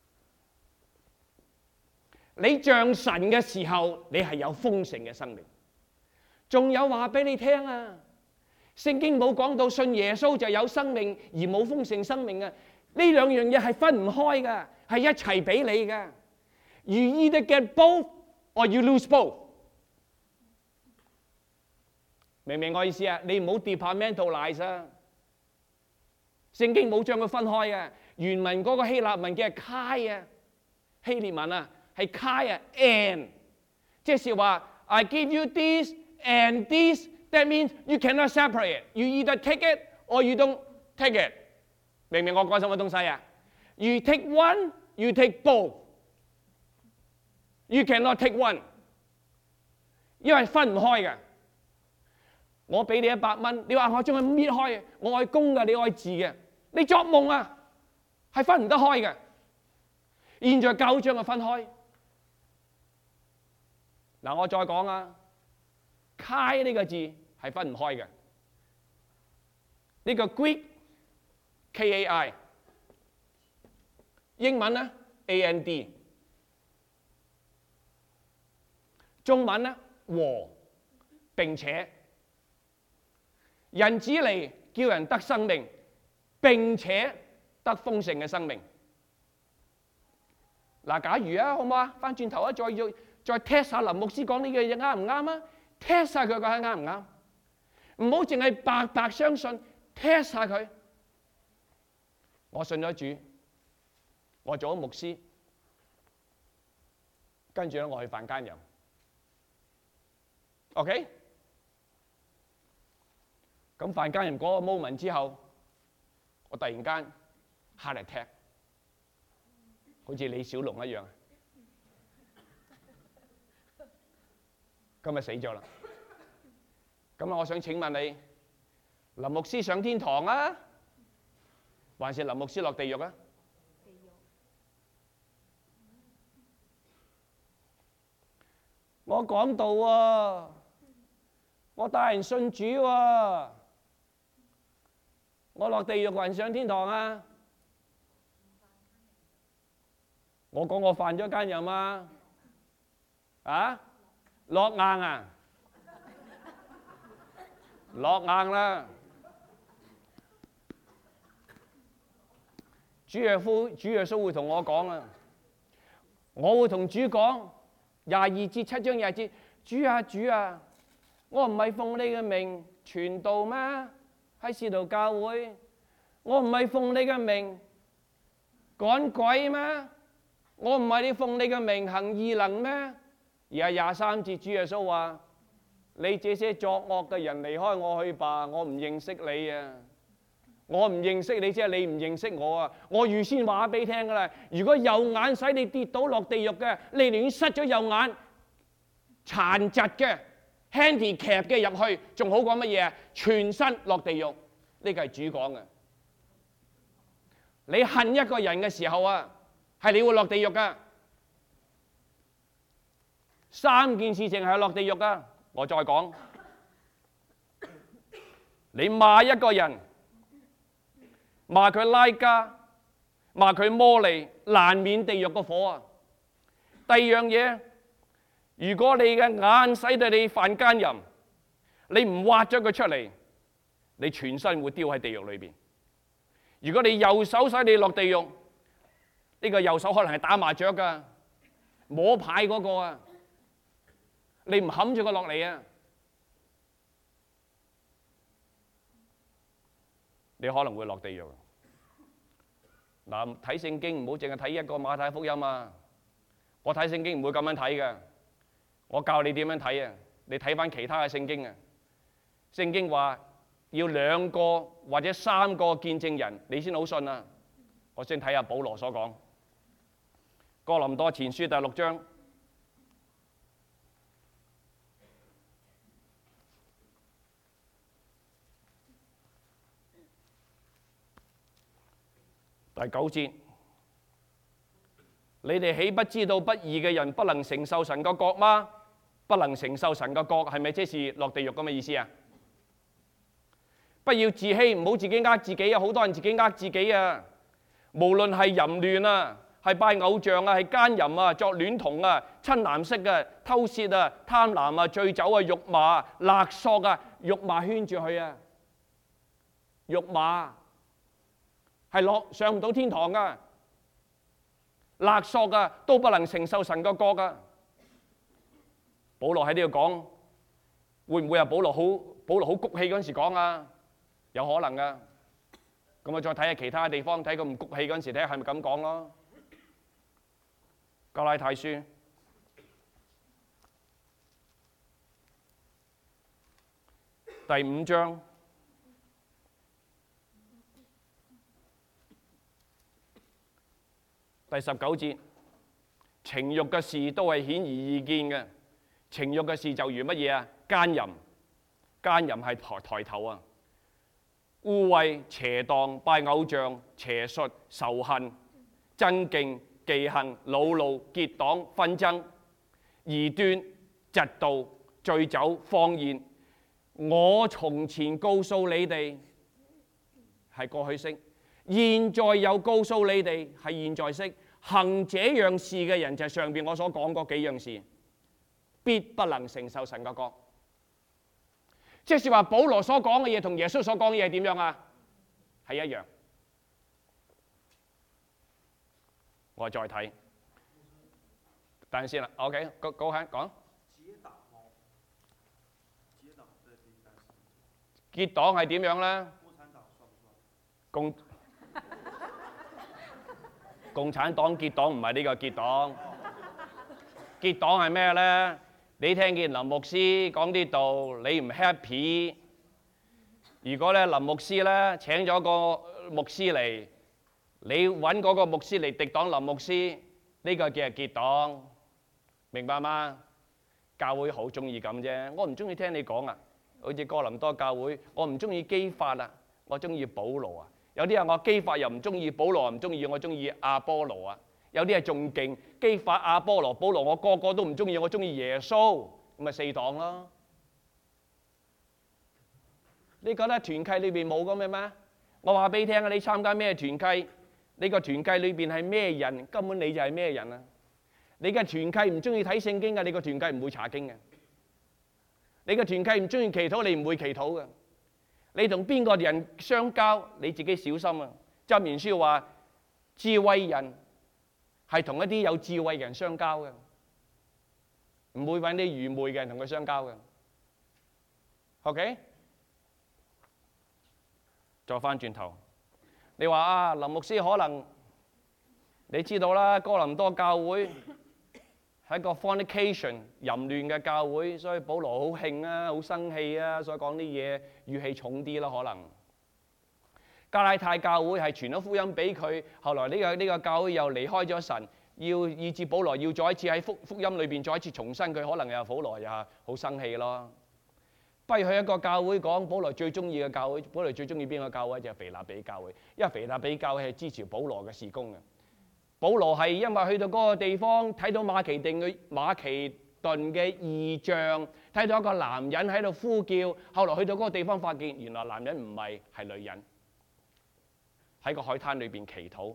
你像神嘅時候，你係有豐盛嘅生命。仲有話俾你聽啊！聖經冇講到信耶穌就有生命而冇豐盛生命啊！呢兩樣嘢係分唔開㗎，係一齊俾你㗎。You either get both or you lose both。明唔明我意思啊？你唔好 departmentalize啊！ 聖經冇將佢分開嘅。原文嗰個希臘文叫係 kai 啊，希臘文啊係 kai 啊 and， 即係話 I give you this and this， that means you cannot separate， you either take it or you don't take it。明唔明我講什麼東西啊？ You take one, you take both。You cannot take one， 因為分唔開嘅。我俾你一百蚊，你話我將佢搣開，我愛公嘅，你愛字嘅，你作夢啊，係分唔得開嘅。現在夠將佢分開。嗱，我再講啊，kai呢個字係分唔開嘅。呢個 Greek K A I， 英文咧 A N D。中文咧和並且，人子嚟叫人得生命，並且得豐盛嘅生命。嗱，假如啊，好唔好啊？翻轉頭啊，再要再 test 下林牧師講呢句嘢啱唔啱啊 ？test 下佢講得啱唔啱？唔好淨係白白相信 ，test 下佢。我信咗主，我做咗牧師，跟住咧我去犯奸淫。OK， 咁犯奸淫嗰個 moment 之後，我突然間 heart attack， 好似李小龍一樣，今日死咗啦。咁啊，我想請問你，林牧師上天堂啊，還是林牧師落地獄啊？我講道喎。我帶人信主喎，我落地獄還上天堂啊！我講我犯咗奸淫啊！啊，落硬啊，落硬啦！主耶穌，主耶穌會同我講啊，我會同主講廿二節七章廿二節，主啊主啊！我唔係奉你嘅名傳道咩？喺使徒教會，我唔係奉你嘅名趕鬼咩？我唔係你奉你嘅名行異能咩？而係廿三節，主耶穌話：你這些作惡嘅人離開我去吧，我唔認識你啊！我唔認識你，即係你唔認識我啊！我預先話俾你聽㗎啦，如果右眼使你跌倒落地獄嘅，你寧願失咗右眼，殘疾嘅。handicap 嘅入去，仲好過乜嘢啊？全身落地獄，呢個係主講嘅。你恨一個人嘅時候啊，係你會落地獄噶。三件事情係落地獄噶。我再講，你罵一個人，罵佢拉加，罵佢魔利，難免地獄個火啊。第二樣嘢。如果你嘅眼使到你犯奸淫，你唔挖咗佢出嚟，你全身會丟喺地獄裏邊。如果你右手使你落地獄，呢個右手可能係打麻雀噶，摸牌嗰個啊，你唔冚住佢落嚟啊，你可能會落地獄。嗱，睇聖經唔好淨係睇一個馬太福音啊，我睇聖經唔會咁樣睇嘅。我教你點樣睇啊！你睇返其他嘅聖經啊！聖經話要兩個或者三個見證人，你先好信啊！我先睇下保羅所講，哥林多前書第六章第九節。你哋豈不知道不義嘅人不能承受神嘅國嗎？不能承受神嘅國係咪即是落地獄咁嘅意思啊？不要自欺，唔好自己呃自己啊！好多人自己呃自己啊！無論係淫亂啊，係拜偶像啊，係奸淫啊，作戀童啊，親男色啊，偷竊啊，貪婪啊，醉酒啊，辱罵啊，勒索啊，辱罵圈住佢啊！辱罵係落上唔到天堂噶。勒索啊，都不能承受神嘅國噶。保羅喺呢度講，會唔會係保羅好保羅好谷氣嗰陣時講啊？有可能噶。 咁我再睇下其他地方，睇佢唔谷氣嗰陣時，睇下係咪咁講咯。加拉太書第五章第十九節，情慾嘅事都係顯而易見嘅。情慾嘅事就如乜嘢啊？奸淫，奸淫係抬抬頭啊！污穢、邪蕩、拜偶像、邪術、仇恨、爭競、忌恨、惱怒、結黨、紛爭、異端、嫉妒、醉酒、放言。我從前告訴你哋係過去式，現在又告訴你哋係現在式。行這樣事嘅人就係上邊我所講嗰幾樣事，必不能承受神嘅國。即係話保羅所講嘅嘢同耶穌所講嘅嘢係點樣啊？係一樣。我再睇，等陣先啦。OK，高高興講。結黨係點樣咧？共共產黨結黨唔係呢個結黨，結黨係咩咧？你聽見林牧師講啲道，你唔 happy。如果咧林牧師咧請咗個牧師嚟，你揾嗰個牧師嚟敵擋林牧師，呢個叫係結黨，明白嗎？教會好中意咁啫，我唔中意聽你講啊。好似哥林多教會，我唔中意基法啊，我中意保羅啊。有啲人我基法又唔中意，保羅唔中意，我中意亞波羅啊。有啲係仲勁，基法、亞波羅、保羅，我個個都唔中意，我中意耶穌，咁咪四黨咯。你覺得團契裏邊冇咁嘅咩？我話俾你聽啊，你參加咩團契？你個團契裏邊係咩人，根本你就係咩人啊！你嘅團契唔中意睇聖經嘅，你個團契唔會查經嘅。你嘅團契唔中意祈禱，你唔會祈禱嘅。你同邊個人相交，你自己小心啊！箴言書話，智慧人係同一啲有智慧嘅人相交嘅，唔會揾啲愚昧嘅人同佢相交嘅。OK？ 再翻轉頭，你話啊，林牧師可能你知道啦，哥林多教會係一個 fornication 淫亂嘅教會，所以保羅好興啊，好生氣啊，所以講啲嘢語氣重啲啦。可能加拉太教會係傳咗福音俾佢，後來呢個呢個教會又離開咗神，要以致保羅要再一次喺福福音裏邊再一次重申佢，可能又保羅又係好生氣咯。不如去一個教會講保羅最中意嘅教會，保羅最中意邊個教會就係腓立比教會，因為腓立比教會係支持保羅嘅事工嘅。保羅係因為去到嗰個地方睇到馬其頓嘅馬其頓嘅異象，睇到一個男人喺度呼叫，後來去到嗰個地方發現原來男人唔係，係女人喺個海灘裏邊祈禱。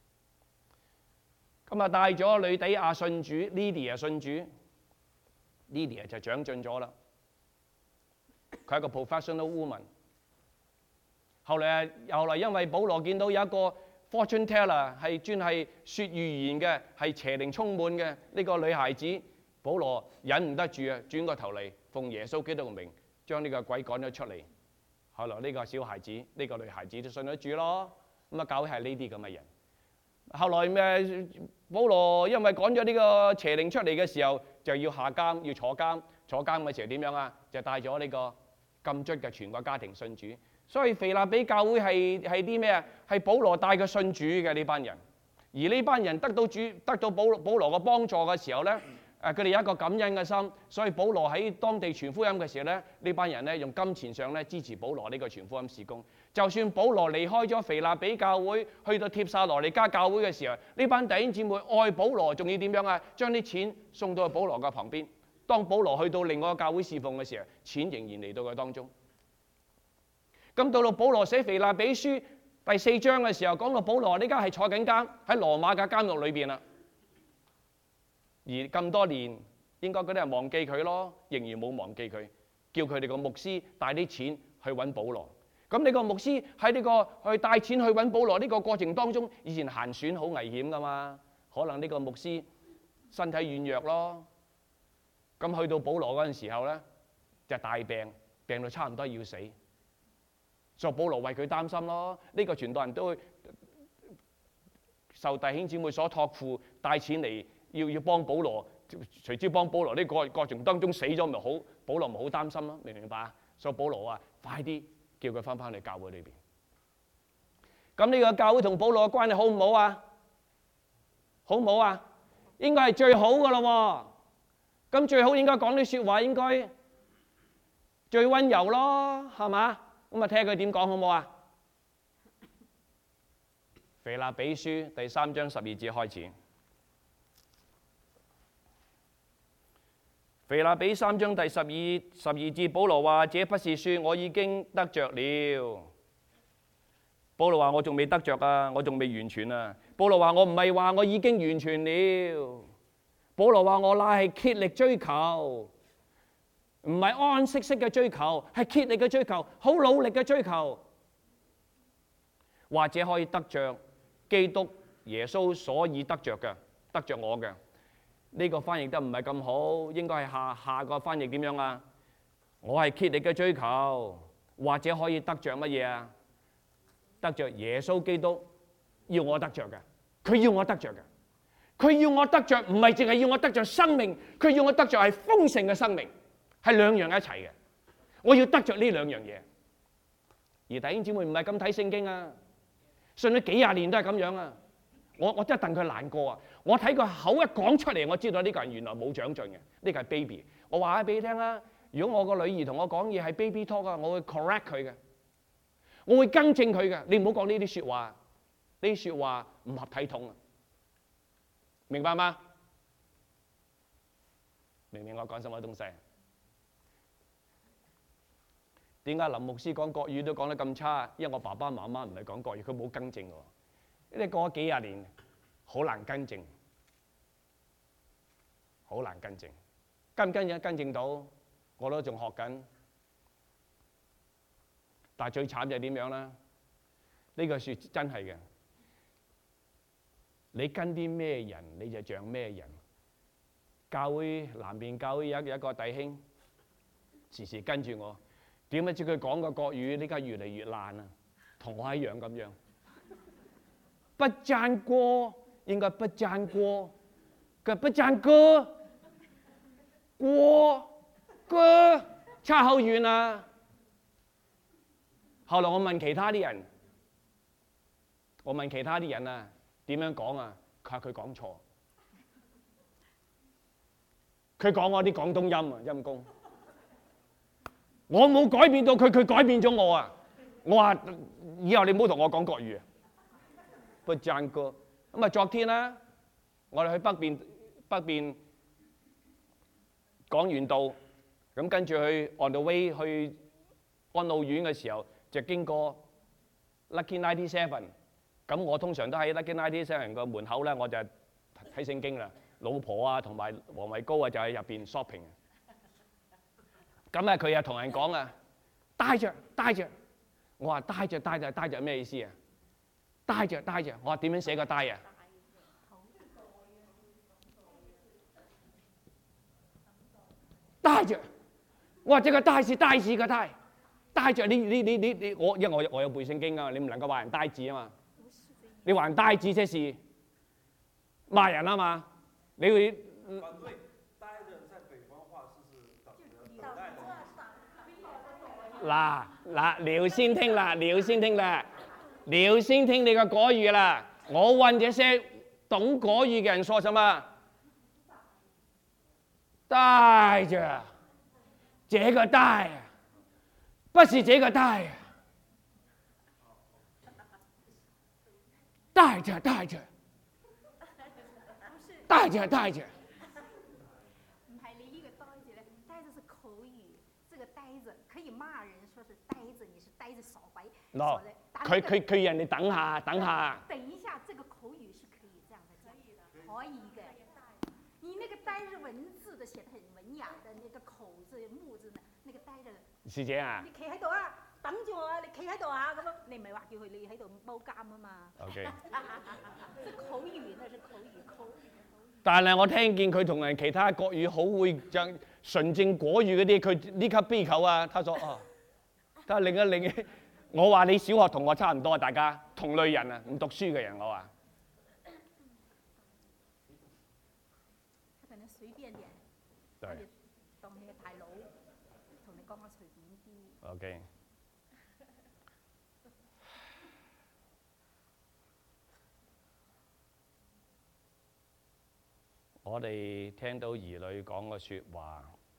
咁啊帶咗呂底亞信主 ，Lydia 信主 ，Lydia 就長進咗啦。佢係一個 professional woman。後嚟後嚟因為保羅見到有一個 fortune teller 係專係説預言嘅，係邪靈充滿嘅呢個女孩子，保羅忍唔得住啊，轉個頭嚟奉耶穌基督嘅名將呢個鬼趕咗出嚟。後來呢個小孩子呢、呢個女孩子就信咗主咯。咁啊教會係呢啲咁嘅人。後來咩？保羅因為趕咗呢個邪靈出嚟嘅時候，就要下監要坐監，坐監嘅時候點樣啊？就帶咗呢個禁卒嘅全個家庭信主。所以腓立比教會係係啲咩啊？係保羅帶佢信主嘅呢班人，而呢班人得到主得到保保羅嘅幫助嘅時候咧，誒佢哋有一個感恩嘅心，所以保羅喺當地傳福音嘅時候咧，呢班人咧用金錢上咧支持保羅呢個傳福音事工。就算保羅離開咗腓立比教會，去到帖撒羅尼迦教會嘅時候，呢班弟兄姊妹愛保羅，仲要點樣啊？將啲錢送到去保羅嘅旁邊。當保羅去到另外一個教會侍奉嘅時候，錢仍然嚟到佢當中。咁到到保羅寫腓立比書第四章嘅時候，講到保羅呢家係坐緊監喺羅馬嘅監獄裏邊啦。而咁多年，應該嗰啲人忘記佢咯，仍然冇忘記佢，叫佢哋個牧師帶啲錢去揾保羅。咁你個牧師喺呢個去帶錢去揾保羅呢個過程當中，以前閒選好危險噶嘛，可能呢個牧師身體軟弱咯。咁去到保羅嗰陣時候咧，就大病，病到差唔多要死。 所以保羅為佢擔心咯。呢、這個傳道人都會受弟兄姊妹所託付，帶錢嚟要要幫保羅，隨之幫保羅呢個過程當中死咗咪好，保羅咪好擔心咯，明唔明白啊？所以保羅啊，快啲叫佢翻返去教會裏邊。咁呢個教會同保羅嘅關係好唔好啊？好唔好啊？應該係最好噶咯喎。咁最好應該講啲説話應該最温柔咯，係嘛？咁啊睇下佢點講好唔好啊？腓立比書第三章十二節開始。腓立比三章第十二十二節，保羅話：這不是說我已經得着了。保羅話：我仲未得着啊，我仲未完全啊。保羅話：我唔係話我已經完全了。保羅話：我乃係竭力追求，唔係安安息息嘅追求，係竭力嘅追求，好努力嘅追求，或者可以得着基督耶穌所以得着嘅，得着我嘅。呢個翻譯得唔係咁好，應該係下下個翻譯點樣啊？我係竭力嘅追求，或者可以得着乜嘢啊？得着耶穌基督要我得着嘅，佢要我得着嘅，佢要我得着，唔係淨係要我得着生命，佢要我得着係豐盛嘅生命，係兩樣一齊嘅。我要得着呢兩樣嘢。而弟兄姊妹唔係咁睇聖經啊，信咗幾廿年都係咁樣啊。我我真係戥佢難過啊！我睇佢口一講出嚟，我知道呢個人原來冇長進嘅，呢個係 baby。我話下俾你聽啦，如果我個女兒同我講嘢係 baby talk 啊，我會 correct 佢嘅，我會更正佢嘅。你唔好講呢啲説話，呢啲説話唔合體統啊！明白嗎？明唔明我講什麼東西？點解林牧師講國語都講得咁差？因為我爸爸媽媽唔係講國語，佢冇更正我。你過咗幾廿年，好難更正，好難更正。跟唔跟正？跟正到，我都仲學緊。但係最慘就係點樣啦？呢個説真係嘅。你跟啲咩人，你就像咩人。教會南邊教會有一個弟兄，時時跟住我。點解知佢講個國語呢家越嚟越爛啊？同我一樣咁樣。不沾鍋應該不沾鍋，佢不沾歌，鍋歌差好遠啊！後來我問其他啲人，我問其他啲人啊，點樣講啊？佢話佢講錯，佢講我啲廣東音啊，陰公。我冇改變到佢，佢改變咗我啊！我話以後你唔好同我講國語啊！不讚歌咁啊！昨天啦，我哋去北邊北邊講完道，咁跟住去 on the way 去安老院嘅時候，就經過 Lucky Ninety Seven。咁我通常都喺 Lucky Ninety Seven 個門口咧，我就睇聖經啦。老婆啊，同埋黃偉高啊，就喺入邊 shopping。咁啊，佢又同人講啊，帶着帶着，我話帶着帶着帶着咩意思啊？帶着帶着，我話點樣寫個帶啊？帶着，我話這個帶是帶字個帶，帶着你你你你你我，因為我我有背聖經啊，你唔能夠話人帶字啊嘛。你話人帶字即是罵人啊嘛，你會。 反對，帶着在北方話是是等待的。 嗱嗱，聊先聽啦，聊先聽啦。聊先聽你個國語啦，我問這些懂國語嘅人說什麼？帶着，這個帶，不是這個帶，帶着帶着，帶着帶着。 唔係你呢個帶着咧，帶着是口語，這個帶着可以罵人，說是帶着，你是帶着傻鬼。 no。佢佢佢人哋等下等下。 等一下，這個口語是可以這樣的講，可以的。你那個帶是文字的，寫得很文雅的，那個口字木字呢，那個帶着。 師姐啊。 你企喺度啊，等住我啊！你企喺度啊，咁樣你唔係話叫佢你喺度踎監啊嘛。 OK。 是口語，那是口語，口語。 但係我聽見佢同人其他國語好會講純正國語嗰啲，佢呢級 B 口啊，他說哦，他另一另一。 我話你小學同我差唔多，大家同類人啊，唔讀書嘅人，我話。 佢可能隨便點， 對。 當你係大佬，同你講我隨便啲。 OK。我哋聽到兒女講嘅説話，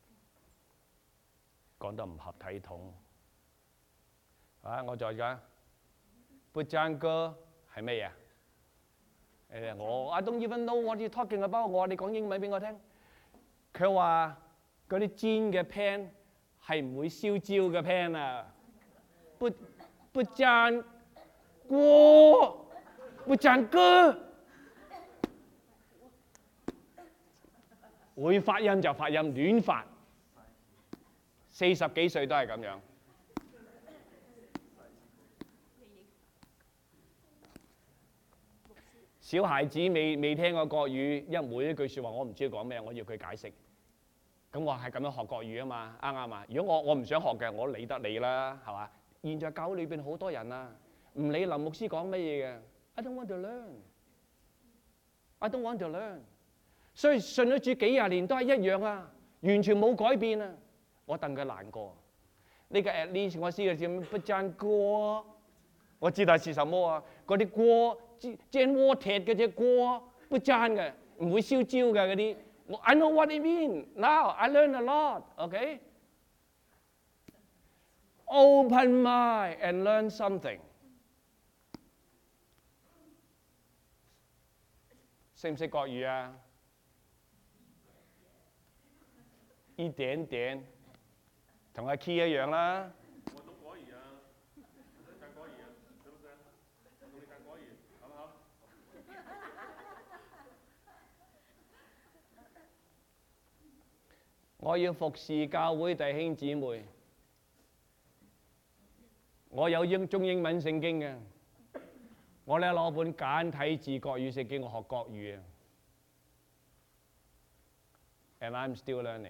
講得唔合體統。啊！我再講，不讚歌係咩嘢？誒，我 I don't even know what you talking about。我話你講英文俾我聽。佢話嗰啲煎嘅 pan 係唔會燒焦嘅 pan 啊！不不讚鍋，不讚歌。會發音就發音，亂發。四十幾歲都係咁樣。小孩子未未聽過國語，一每一句説話我唔知佢講咩，我要佢解釋。咁我係咁樣學國語啊嘛，啱唔啱啊？如果我我唔想學嘅，我理得你啦，係嘛？現在教會裏邊好多人啊，唔理林牧師講乜嘢嘅 ，I don't want to learn，I don't want to learn。所以信咗主幾廿年都係一樣啊，完全冇改變啊！我戥佢難過。呢個 at least 我知佢叫不讚歌，我知道係什麼啊？嗰啲鍋煎鍋鐵嘅隻鍋不讚嘅，唔會燒焦嘅嗰啲。I know what it mean. Now I learn a lot. Okay? Open mind and learn something. 識唔識國語啊？一點點，同阿 Key 一樣啦。 我讀國語啊，唱國語啊，識唔識？我同你唱國語，好唔好？ 我要服侍教會弟兄姊妹，我有英中英文聖經嘅，我咧攞本簡體字國語聖經，我學國語啊。And I'm still learning。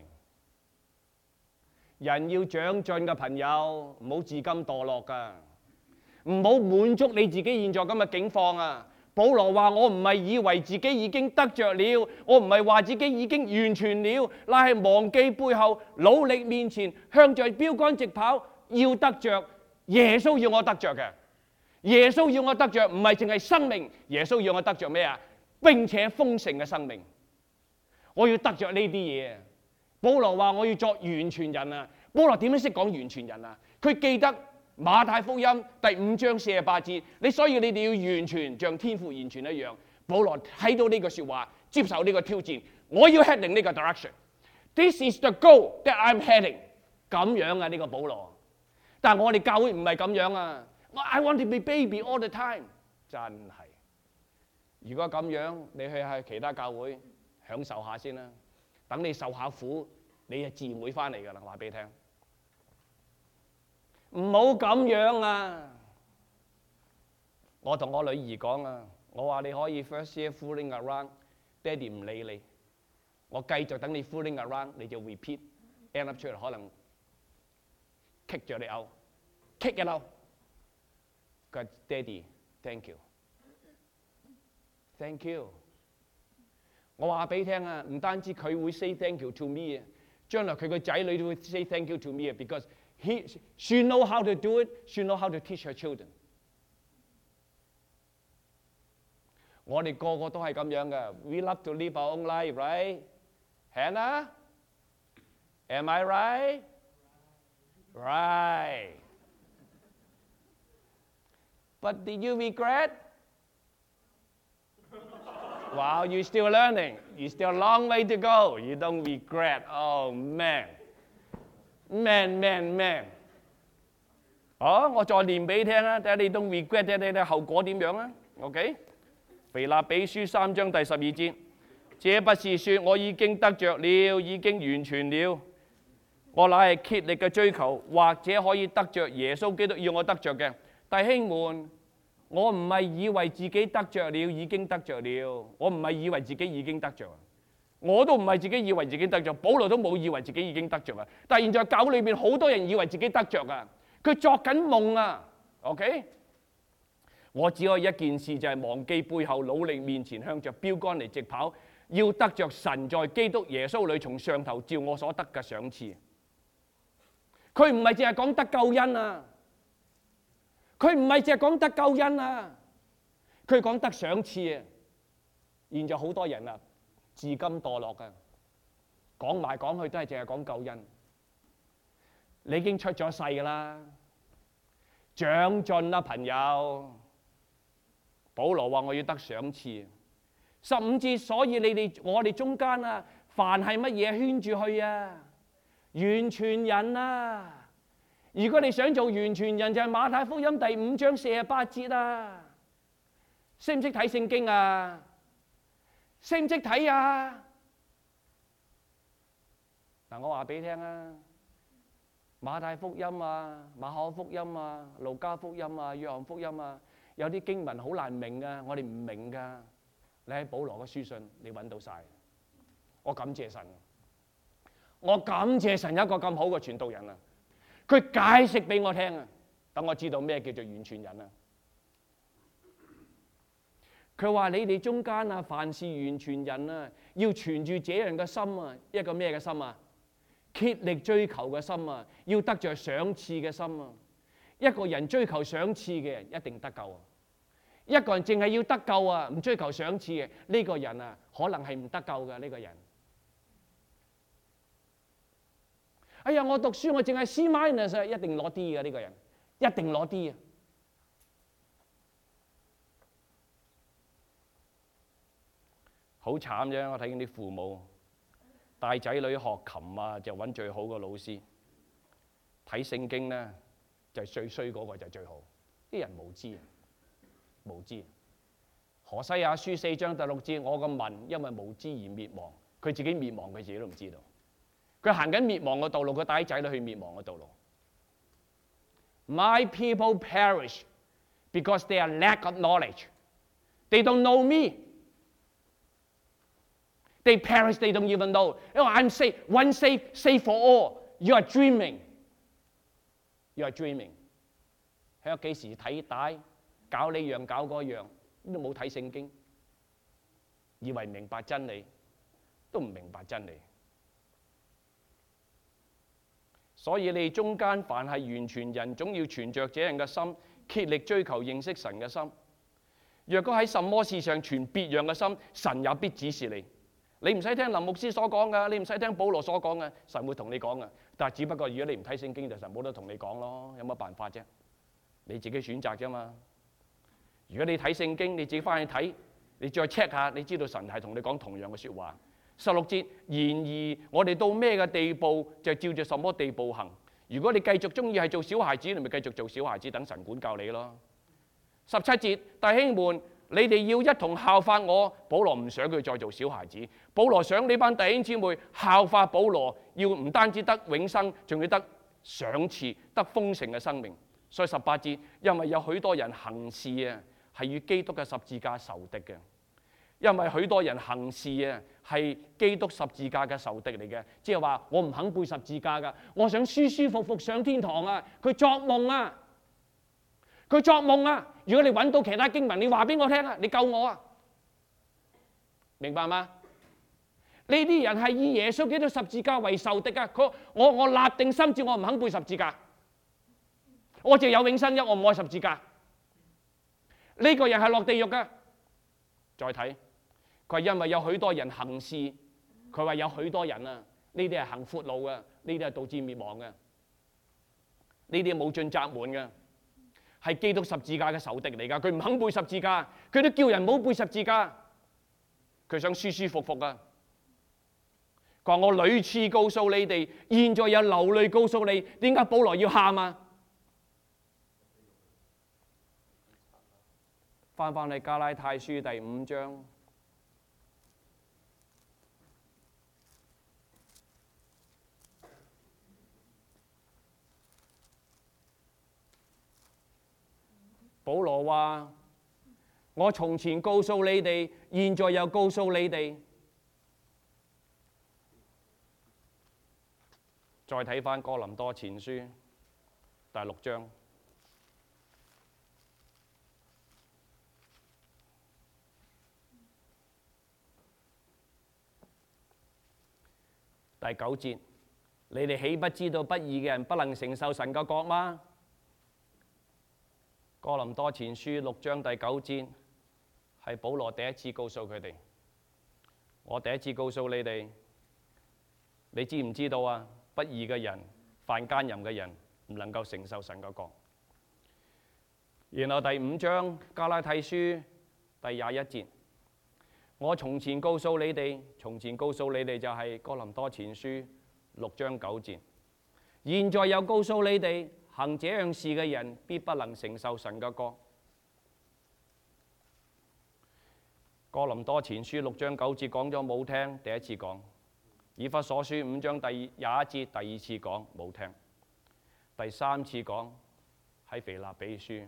人要長進嘅朋友，唔好自甘墮落㗎，唔好滿足你自己現在咁嘅境況啊！保羅話：我唔係以為自己已經得着了，我唔係話自己已經完全了，乃係忘記背後，努力面前，向着標竿直跑，要得着耶穌要我得着嘅。耶穌要我得着，唔係淨係生命，耶穌要我得着咩啊？並且豐盛嘅生命。我要得着呢啲嘢。保羅話：我要作完全人啊！保羅點樣識講完全人啊？佢記得馬太福音第五章四十八節，你所以你哋要完全像天父完全一樣。保羅睇到呢個説話，接受呢個挑戰，我要 heading 呢個 direction。This is the goal that I'm heading。咁樣啊，呢個保羅。但係我哋教會唔係咁樣啊。I want to be baby all the time。真係。如果咁樣，你去下其他教會享受下先啦。等你受下苦，你就自然會翻嚟㗎啦。話俾你聽，唔好咁樣啊！我同我女兒講啊，我話你可以 first year fooling around， 爹哋唔理你，我繼續等你 fooling around， 你就 repeat，end up 出嚟可能 kick 咗你 out，kick it out。佢話爹哋 thank you，thank you。我話俾你聽啊，唔單止佢會 say thank you to me 啊，將來佢個仔女都會 say thank you to me 啊 ，because he she know how to do it, she know how to teach her children。我哋個個都係咁樣嘅 ，we love to live our own life, right? Hannah, am I right? Right. But did you regret? Wow, you're still learning. You still a long way to go. You don't regret. Oh man, man, man, man. 好，我再念俾你聽啦，睇下你 don't regret 睇睇睇後果點樣啊 ？OK？ 腓立比書三章第十二節，這不是說我已經得着了，已經完全了，我乃係竭力嘅追求，或者可以得着耶穌基督要我得着嘅。弟兄們，我唔係以為自己得着了，已經得着了。我唔係以為自己已經得着，我都唔係自己以為自己得着。保羅都冇以為自己已經得着啊！但係現在教會裏邊好多人以為自己得着啊，佢作緊夢啊 OK？ 我只有一件事，就係忘記背後，努力面前，向着標竿嚟直跑，要得着神在基督耶穌裏從上頭照我所得嘅賞賜。佢唔係淨係講得救恩啊！佢唔係淨係講得救恩啊！佢講得賞賜啊！現在好多人啊，自甘墮落嘅，講埋講去都係淨係講救恩。你已經出咗世㗎啦，長進啦，朋友。保羅話：我要得賞賜。十五節，所以你哋我哋中間啊，凡係乜嘢圈住去啊？完全人啊！如果你想做完全人，就係馬太福音第五章四十八節啊！識唔識睇聖經啊？識唔識睇啊？嗱，我話俾你聽啊！馬太福音啊、馬可福音啊、路加福音啊、約翰福音啊，有啲經文好難明啊，我哋唔明㗎。你喺保羅嘅書信，你揾到晒。我感謝神，我感謝神有一個咁好嘅傳道人啊！佢解釋俾我聽啊，等我知道咩叫做完全人啊！佢話：你哋中間啊，凡是完全人啊，要存住這樣嘅心啊，一個咩嘅心啊？竭力追求嘅心啊，要得着賞賜嘅心啊！一個人追求賞賜嘅人一定得救啊！一個人淨係要得救啊，唔追求賞賜嘅呢個人啊，可能係唔得救嘅呢個人。哎呀，我讀書我淨係 C minus 一定攞 D 嘅呢個人，一定攞 D 啊！好慘啫！我睇見啲父母帶仔女學琴啊，就揾最好嘅老師；睇聖經咧，就係最衰嗰個就係最好。啲人無知啊！無知。何西阿書四章第六節，我個民因為無知而滅亡，佢自己滅亡，佢自己都唔知道。佢行緊滅亡嘅道路，佢帶仔女去滅亡嘅道路。My people perish because they are lack of knowledge. They don't know me. They perish. They don't even know. I'm safe. One safe, safe for all. You are dreaming. You are dreaming. 喺幾時睇帶？搞呢樣搞嗰樣，都冇睇聖經，以為明白真理，都唔明白真理。所以你中間凡係完全人，總要存着這樣嘅心，竭力追求認識神嘅心。若果喺什麼事上存別樣嘅心，神也必指示你。你唔使聽林牧師所講噶，你唔使聽保羅所講嘅，神會同你講嘅。但係只不過如果你唔睇聖經，就神冇得同你講咯，有乜辦法啫？你自己選擇啫嘛。如果你睇聖經，你自己翻去睇，你再 check 下，你知道神係同你講同樣嘅説話。十六節，然而我哋到咩嘅地步，就照住什麼地步行。如果你繼續中意係做小孩子，你咪繼續做小孩子，等神管教你咯。十七節，弟兄們，你哋要一同效法我。保羅唔想佢再做小孩子，保羅想呢班弟兄姊妹效法保羅，要唔單止得永生，仲要得賞賜，得豐盛嘅生命。所以十八節，因為有許多人行事啊，係與基督嘅十字架仇敵嘅。因為許多人行事啊，係基督十字架嘅仇敵嚟嘅，即係話我唔肯背十字架噶，我想舒舒服服上天堂啊！佢作夢啊！佢作夢啊！如果你揾到其他經文，你話俾我聽啊，你救我啊！明白嗎？呢啲人係以耶穌基督十字架為仇敵啊！佢我我立定心志，我唔肯背十字架，我淨係有永生一，我唔愛十字架。呢、這個人係落地獄噶。再睇，佢係因為有許多人行事，佢話有許多人啊，呢啲係行闊路嘅，呢啲係導致滅亡嘅，呢啲冇進窄門嘅，係基督十字架嘅仇敵嚟㗎。佢唔肯背十字架，佢都叫人唔好背十字架，佢想舒舒服服啊。佢話我屢次告訴你哋，現在有流淚告訴你，點解保羅要喊啊？翻返去加拉太書第五章，保羅話：我從前告訴你哋，現在又告訴你哋。再睇翻哥林多前書第六章。 第九節，你哋豈不知道不義嘅人不能承受神嘅國嗎？哥林多前書六章第九節係保羅第一次告訴佢哋，我第一次告訴你哋，你知唔知道啊？不義嘅人、犯奸淫嘅人唔能夠承受神嘅國。然後第五章加拉太書第廿一節，我從前告訴你哋，從前告訴你哋就係哥林多前書六章九節，現在又告訴你哋，行這樣事嘅人必不能承受神嘅國。哥林多前書六章九節講咗冇聽，第一次講；以弗所書五章第廿一節第二次講冇聽，第三次講喺腓立比書。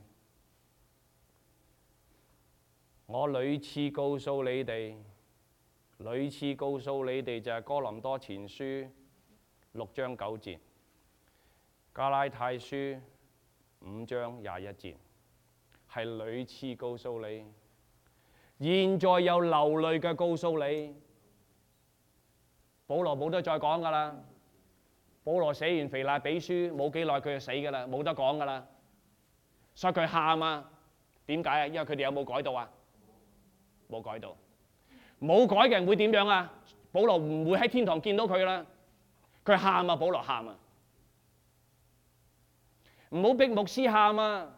我屢次告訴你哋，屢次告訴你哋就係哥林多前書六章九節，加拉太書五章廿一節，係屢次告訴你。現在又流淚嘅告訴你，保羅冇得再講噶啦。保羅寫完腓立比書冇幾耐佢就死噶啦，冇得講噶啦，所以佢喊啊。點解啊？因為佢哋有冇改到啊？冇改到。冇改嘅人會點樣啊？保羅唔會喺天堂見到佢啦。佢喊啊，保羅喊啊，唔好逼牧師喊啊。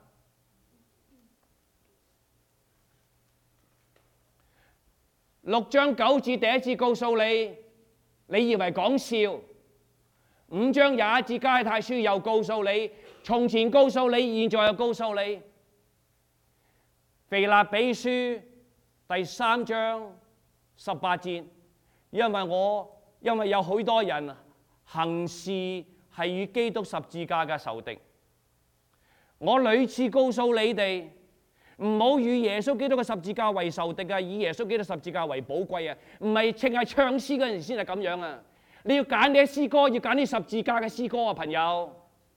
六章九節第一次告訴你，你以為講笑。五章廿一節加拉太書又告訴你，從前告訴你，現在又告訴你。腓立比書第三章十八節，因為我因為有許多人行事係與基督十字架嘅仇敵，我屢次告訴你哋，唔好與耶穌基督嘅十字架為仇敵啊！以耶穌基督十字架為寶貴啊！唔係淨係唱詩嗰陣時先係咁樣啊！你要揀啲詩歌，要揀啲十字架嘅詩歌啊，朋友！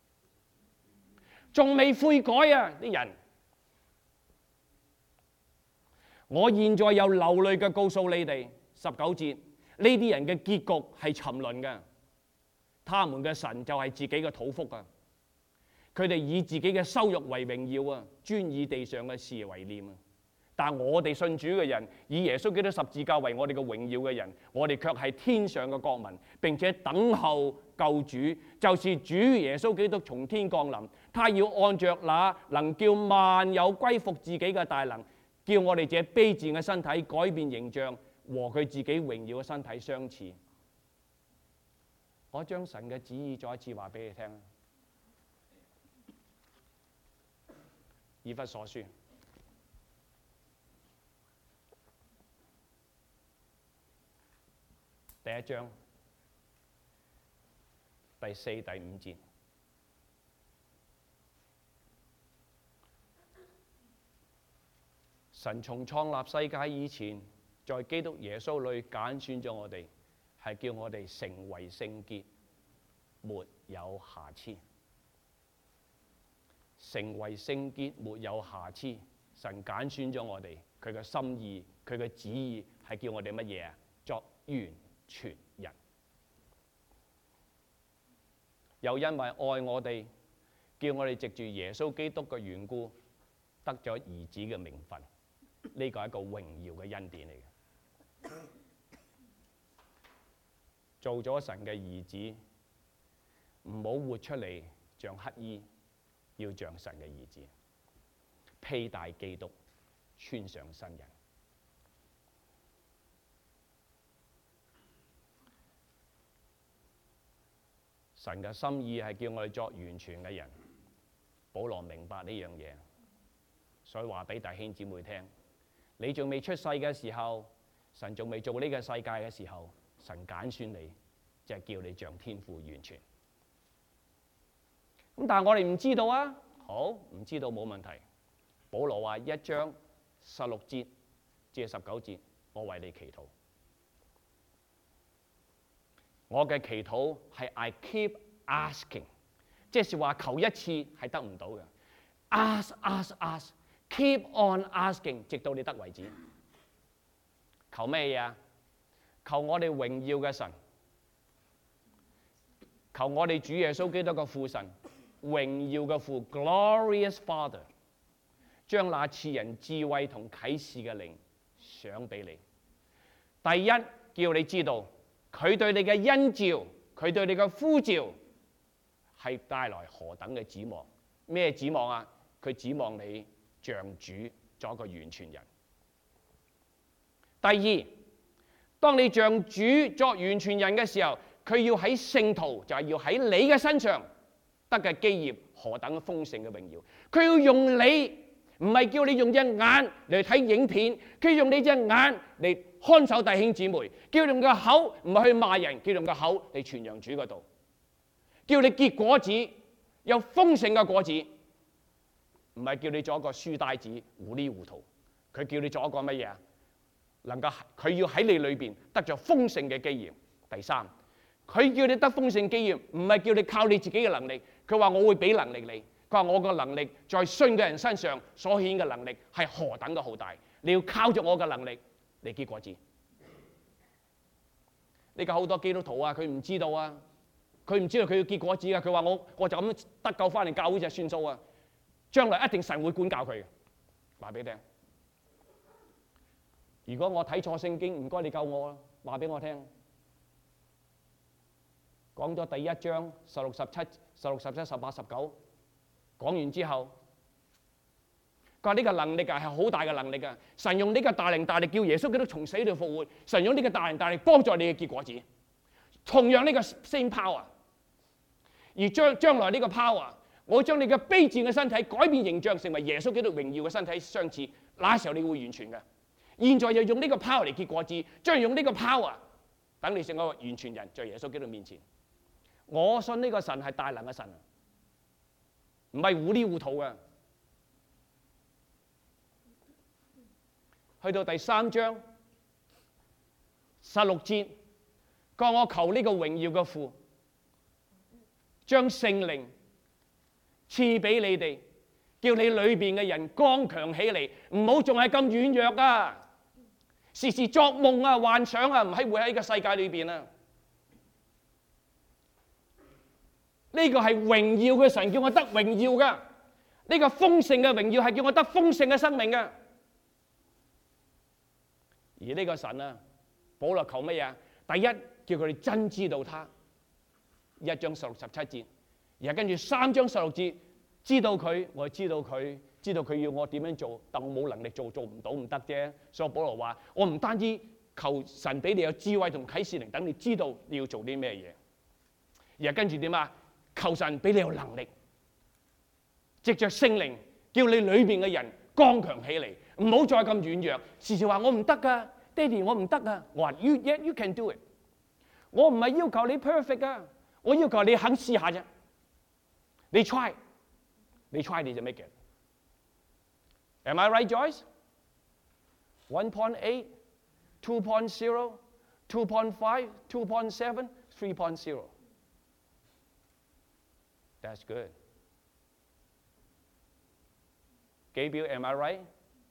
仲未悔改啊啲人！我現在又流淚嘅告訴你哋，十九節，呢啲人嘅結局係沉淪嘅，他們嘅神就係自己嘅肚腹啊！佢哋以自己嘅羞辱為榮耀啊，專以地上嘅事為念啊！但我哋信主嘅人，以耶穌基督十字架為我哋嘅榮耀嘅人，我哋卻係天上嘅國民，並且等候救主，就是主耶穌基督從天降臨。他要按着那能叫萬有歸服自己嘅大能，叫我哋這卑賤嘅身體改變形象，和佢自己榮耀嘅身體相似。我將神嘅旨意再一次話俾你聽。以弗所書第一章第四、第五節，神從創立世界以前，在基督耶穌裏揀選咗我哋，係叫我哋成為聖潔，沒有瑕疵。成為聖潔沒有瑕疵，神揀選咗我哋，佢嘅心意，佢嘅旨意係叫我哋乜嘢啊？作完全人。又因為愛我哋，叫我哋藉住耶穌基督嘅緣故，得咗兒子嘅名分。呢個係一個榮耀嘅恩典嚟嘅。做咗神嘅兒子，唔好活出嚟像乞衣。要像神嘅兒子，披戴基督，穿上新人。神嘅心意係叫我哋作完全嘅人。保羅明白呢樣嘢，所以話俾弟兄姊妹聽：你仲未出世嘅時候，神仲未做呢個世界嘅時候，神揀選你，就係叫你像天父完全。咁但係我哋唔知道啊，好，唔知道冇問題。保羅話一章十六節至十九節，我為你祈禱。我嘅祈禱係 I keep asking， 即係話求一次係得唔到嘅。Ask, ask, ask, keep on asking， 直到你得為止。求咩嘢啊？求我哋榮耀嘅神， 求我哋主耶穌基督嘅父神，榮耀嘅父 Glorious Father， 將那賜人智慧同啟示嘅靈賞俾你。第一，叫你知道佢對你嘅恩召，佢對你嘅呼召係帶來何等嘅指望。咩指望啊？佢指望你像主做一個完全人。第二，當你像主作完全人嘅時候，佢要喺聖徒，就係要喺你嘅身上得嘅基業何等豐盛嘅榮耀。佢要用你，唔係叫你用隻眼嚟睇影片，佢要用你隻眼嚟看守弟兄姊妹，叫你用個口唔係去罵人，叫你用個口嚟傳揚主嗰度，叫你結果子，有豐盛嘅果子，唔係叫你做一個書呆子糊裡糊塗。佢叫你做一個乜嘢啊？能夠佢要喺你裏邊得咗豐盛嘅基業。第三，佢叫你得豐盛基業，唔係叫你靠你自己嘅能力。佢話我會俾能力你，佢話我個能力在信嘅人身上所顯嘅能力係何等嘅浩大，你要靠着我嘅能力嚟結果子。呢個好多基督徒啊，佢唔知道啊，佢唔知道佢要結果子啊。佢話我我就咁得救翻嚟教會就算數啊，將來一定神會管教佢嘅。話俾你聽，如果我睇錯聖經，唔該你救我啊！話俾我聽，講咗第一章十六、十七、十六、十七、十八、十九，講完之後，佢話呢個能力啊係好大嘅能力啊！神用呢個大能大力叫耶穌基督從死裏復活，神用呢個大能大力幫助你嘅結果子，同樣呢個 same power， 而將將來呢個 power， 我將你嘅卑賤嘅身體改變形象，成為耶穌基督榮耀嘅身體相似，那時候你會完全嘅。現在又用呢個 power 嚟結果子，將用呢個 power 等你成個完全人，在耶穌基督面前。我信呢個神係大能嘅神，唔係糊裡糊塗嘅。去到第三章十六節，講我求呢個榮耀嘅父，將聖靈賜俾你哋，叫你裏邊嘅人剛強起嚟，唔好仲係咁軟弱啊！時時作夢啊、幻想啊，唔喺會喺呢個世界裏邊啊！呢個係榮耀嘅神叫我得榮耀噶，呢個豐盛嘅榮耀係叫我得豐盛嘅生命噶。而呢個神啊，保羅求乜嘢？第一叫佢哋真知道他，一章十六十七節，然後跟住三章十六節，知道佢，我知道佢，知道佢要我點樣做，但我冇能力做，做唔到唔得啫。所以保羅話：我唔單止求神俾你有智慧同啟示靈，等你知道你要做啲咩嘢。然後跟住點啊？求神俾你有能力，藉着聖靈叫你裏邊嘅人剛強起嚟，唔好再咁軟弱。時時話我唔得噶，爹哋我唔得啊。我話 you yeah, you can do it。我唔係要求你 perfect 啊，我要求你肯試下啫。你 try， 你 try 你就 make it。Am I right, Joyce? one point eight, two point zero, two point five, two point seven, three point zero。That's good. Gabriel, am I right?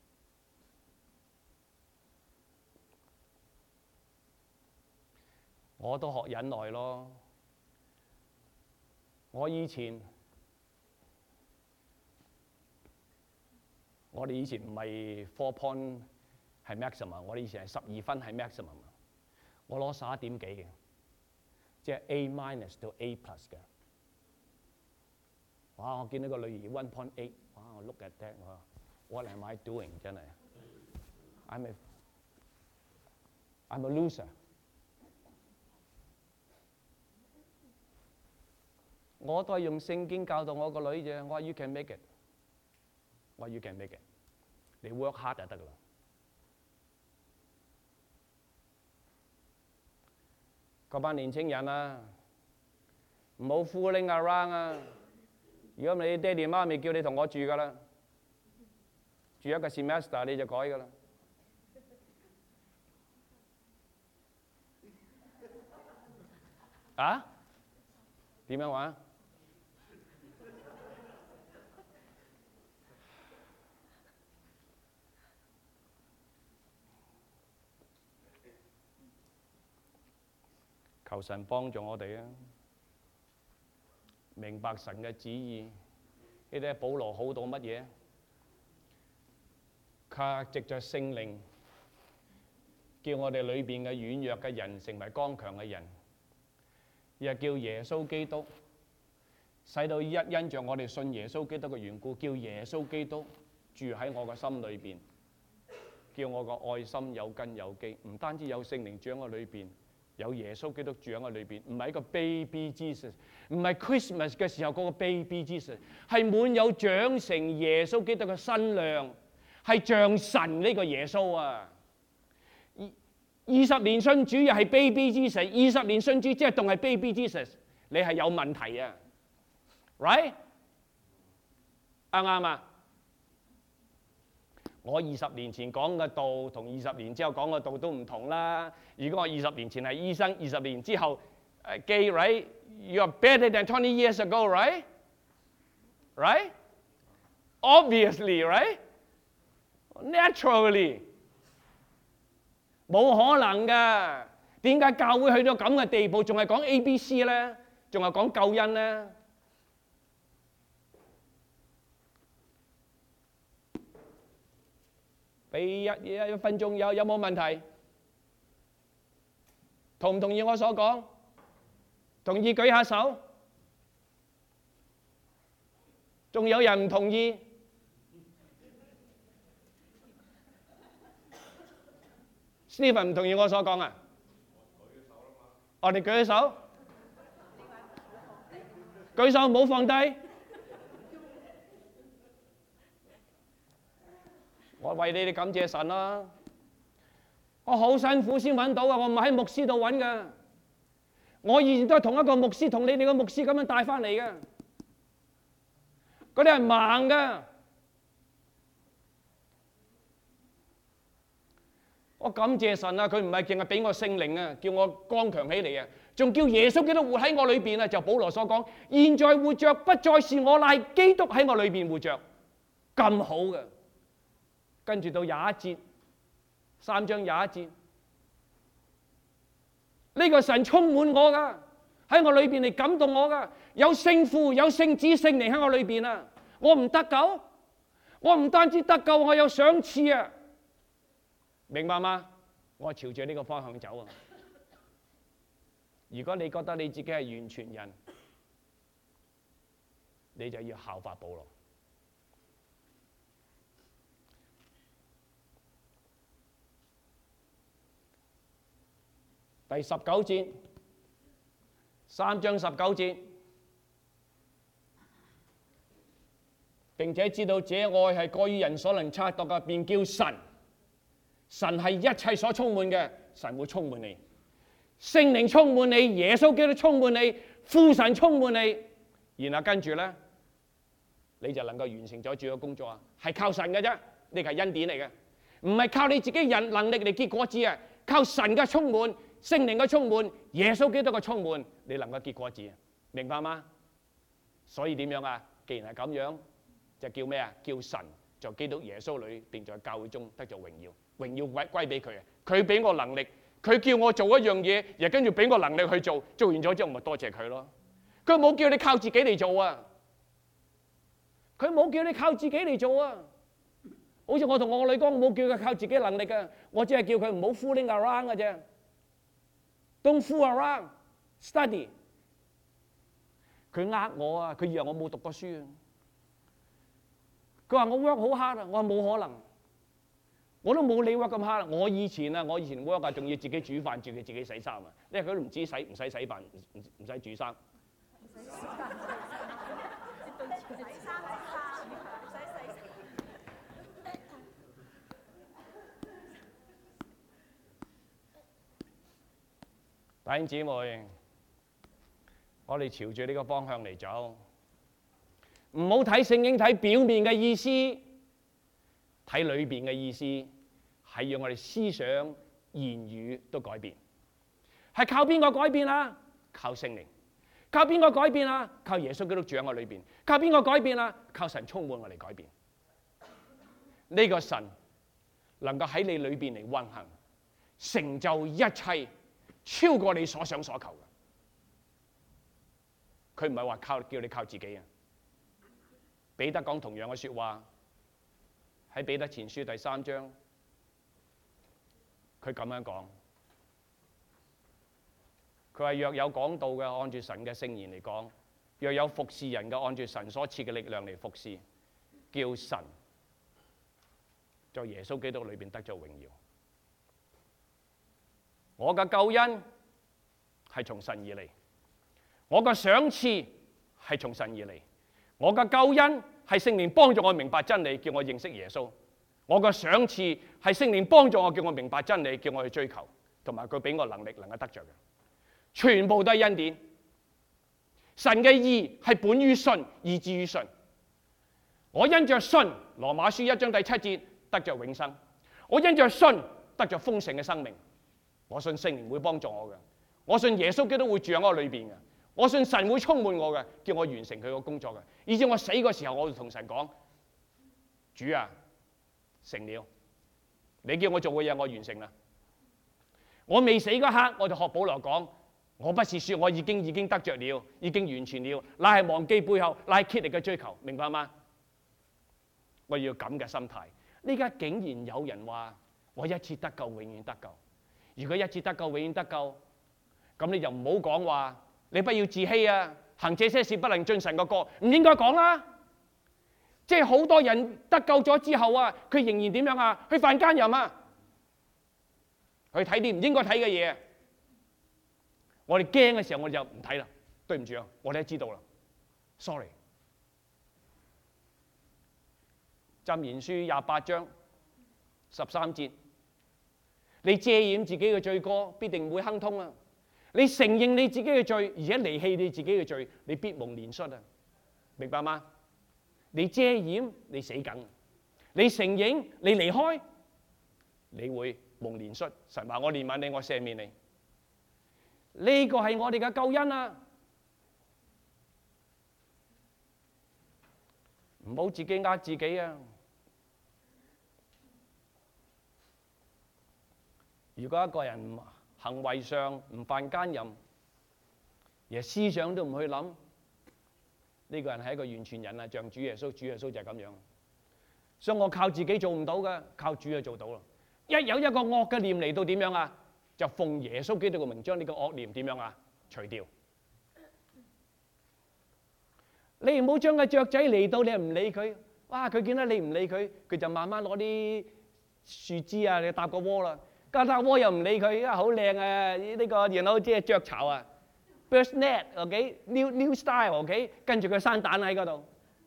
我都學忍耐咯。我以前，我哋以前唔係 four point 係 maximum， 我哋以前係十二分係 maximum。我攞十一點幾嘅，即係 A minus 到 A plus 嘅。哇！我見到個女兒 one point eight， 哇！我 look at that， 我話 What am I doing？ 真係 I'm a I'm a loser。我都係用聖經教導我個女啫。我話 You can make it， 我話 You can make it， 你 work hard 就得噶啦。嗰班年青人啊，唔好 fooling around 啊！如果你爹哋媽咪叫你同我住噶啦，住一個 semester 你就改噶啦。啊？點樣話？求神幫助我哋啊！ 明白神嘅旨意。呢啲保羅好到乜嘢？佢藉着聖靈，叫我哋裏邊嘅軟弱嘅人成為剛強嘅人，又叫耶穌基督，使到一因着我哋信耶穌基督嘅緣故，叫耶穌基督住喺我個心裏邊，叫我個愛心有根有基。唔單止有聖靈住喺我裏邊，有耶穌基督住喺我裏邊，唔係一個 baby Jesus， 唔係 Christmas 嘅時候嗰個 baby Jesus， 係滿有長成耶穌基督嘅身量，係像神呢個耶穌啊！二十年信主又係 baby Jesus， 二十年信主即係仲係 baby Jesus， 你係有問題啊 ，right？ 啱唔啱啊？我二十年前講嘅道同二十年之後講嘅道都唔同啦。如果我二十年前係醫生，二十年之後誒 gay right， you are better than twenty years ago right？ right？ Obviously right？ Naturally。冇可能㗎，點解教會去到咁嘅地步，仲係講 A B C 咧？仲係講救恩咧？俾一一一分鐘，有有冇問題？同唔同意我所講？同意舉下手。仲有人唔同意？Steven 唔同意我所講啊？我哋舉手，舉手唔好放低。我為你哋感謝神啦！我好辛苦先揾到啊！我唔係喺牧師度揾㗎，我以前都係同一個牧師，同你哋個牧師咁樣帶翻嚟嘅。嗰啲係盲㗎。我感謝神啊！佢唔係淨係俾我聖靈啊，叫我剛強起嚟啊，仲叫耶穌基督活喺我裏邊啊！就保羅所講，現在活着不再是我乃基督喺我裏邊活着，咁好嘅。跟住到廿一節，三章廿一節，呢個神充滿我噶，喺我裏邊嚟感動我噶，有聖父、有聖子、聖靈喺我裏邊啊！我唔得救，我唔單止得救，我有賞賜啊！明白嗎？我朝住呢個方向走啊！如果你覺得你自己係完全人，你就要效法保羅。第十九節，三章十九節，並且知道這愛係過於人所能測度嘅，便叫神。神係一切所充滿嘅，神會充滿你，聖靈充滿你，耶穌基督充滿你，父神充滿你，然後跟住咧，你就能夠完成咗主嘅工作啊！係靠神嘅啫，呢個係恩典嚟嘅，唔係靠你自己人能力嚟結果子啊！靠神嘅充滿、聖靈嘅充滿、耶穌基督嘅充滿，你能夠結果子，明白嗎？所以點樣啊？既然係咁樣，就叫咩啊？叫神在基督耶穌裏並在教會中得著榮耀。榮耀歸歸俾佢啊！佢俾我能力，佢叫我做一樣嘢，又跟住俾我能力去做，做完咗之後咪多謝佢咯。佢冇叫你靠自己嚟做啊！佢冇叫你靠自己嚟做啊！好似我同我個女講，冇叫佢靠自己能力嘅，我只係叫佢唔好 fooling around 嘅啫。Don't fool around, study。佢呃我啊！佢以為我冇讀過書啊！佢話我 work 好 hard 啊！我話冇可能。我都冇你 work 咁 hard。我以前啊，我以前 work 啊，仲要自己煮飯，自己自己洗衫啊。因為佢都唔知洗唔使洗飯，唔唔唔使煮衫。唔使洗衫，洗衫洗衫，唔使洗。弟兄姊妹，我哋朝住呢個方向嚟走，唔好睇聖經睇表面嘅意思。睇裏邊嘅意思係要我哋思想、言語都改變，係靠邊個改變啊？靠聖靈。靠邊個改變啊？靠耶穌基督住喺我裏邊。靠邊個改變啊？靠神充滿我哋改變。呢、這個神能夠喺你裏邊嚟運行，成就一切，超過你所想所求嘅。 佢唔係話靠叫你靠自己啊。彼得講同樣嘅説話，喺彼得前書第三章，佢咁樣講。佢話：若有講道嘅，按住神嘅聖言嚟講；若有服侍人嘅，按住神所賜嘅力量嚟服侍，叫神在耶穌基督裏邊得咗榮耀。我嘅救恩係從神而嚟，我嘅賞賜係從神而嚟，我嘅救恩係聖靈幫助我明白真理，叫我認識耶穌。我嘅賞賜係聖靈幫助我，叫我明白真理，叫我去追求，同埋佢俾我能力能夠得着嘅。全部都係恩典。神嘅義係本於信，以至於信。我因着信，羅馬書一章第七節得着永生。我因着信得着豐盛嘅生命。我信聖靈會幫助我嘅。我信耶穌基督會住喺我裏邊嘅。我信神會充滿我嘅，叫我完成佢個工作嘅。以至我死嘅時候，我就同神講：主啊，成了，你叫我做嘅嘢，我完成啦。我未死嗰刻，我就學保羅講。我不是說我已經已經得着了，已經完全了，乃係忘記背後，乃係竭力嘅追求，明白嗎？我要咁嘅心態。呢家竟然有人話我一次得救，永遠得救。如果一次得救，永遠得救，咁你就唔好講話，你不要自欺啊！行這些事不能進神嘅國，唔應該講啦。即係好多人得救咗之後啊，佢仍然點樣啊？去犯奸淫啊，去睇啲唔應該睇嘅嘢。我哋驚嘅時候，我哋就唔睇啦。對唔住啊，我哋都知道啦。Sorry。箴言書廿八章十三節，你遮掩自己嘅罪過，必定唔會亨通啊！你承認你自己嘅罪，而且離棄你自己嘅罪，你必蒙憐恤啊！明白嗎？你遮掩，你死梗；你承認，你離開，你會蒙憐恤。神話我憐憫你，我赦免你。呢個係我哋嘅救恩啊！唔好自己呃自己啊！如果一個人行為上唔犯奸淫，而思想都唔去諗，呢個人係一個完全人啊！像主耶穌，主耶穌就係咁樣。所以我靠自己做唔到嘅，靠主就做到啦。一有一個惡嘅念嚟到點樣啊？就奉耶穌基督嘅名，將呢個惡念點樣啊？除掉。你唔好將個雀仔嚟到，你又唔理佢。哇！佢見到你唔理佢，佢就慢慢攞啲樹枝啊，你搭個窩啦。架搭窩又唔理佢，啊好靚啊！呢個然後即係雀巢啊 ，bird net，OK，new new style，OK，跟住佢生蛋喺嗰度。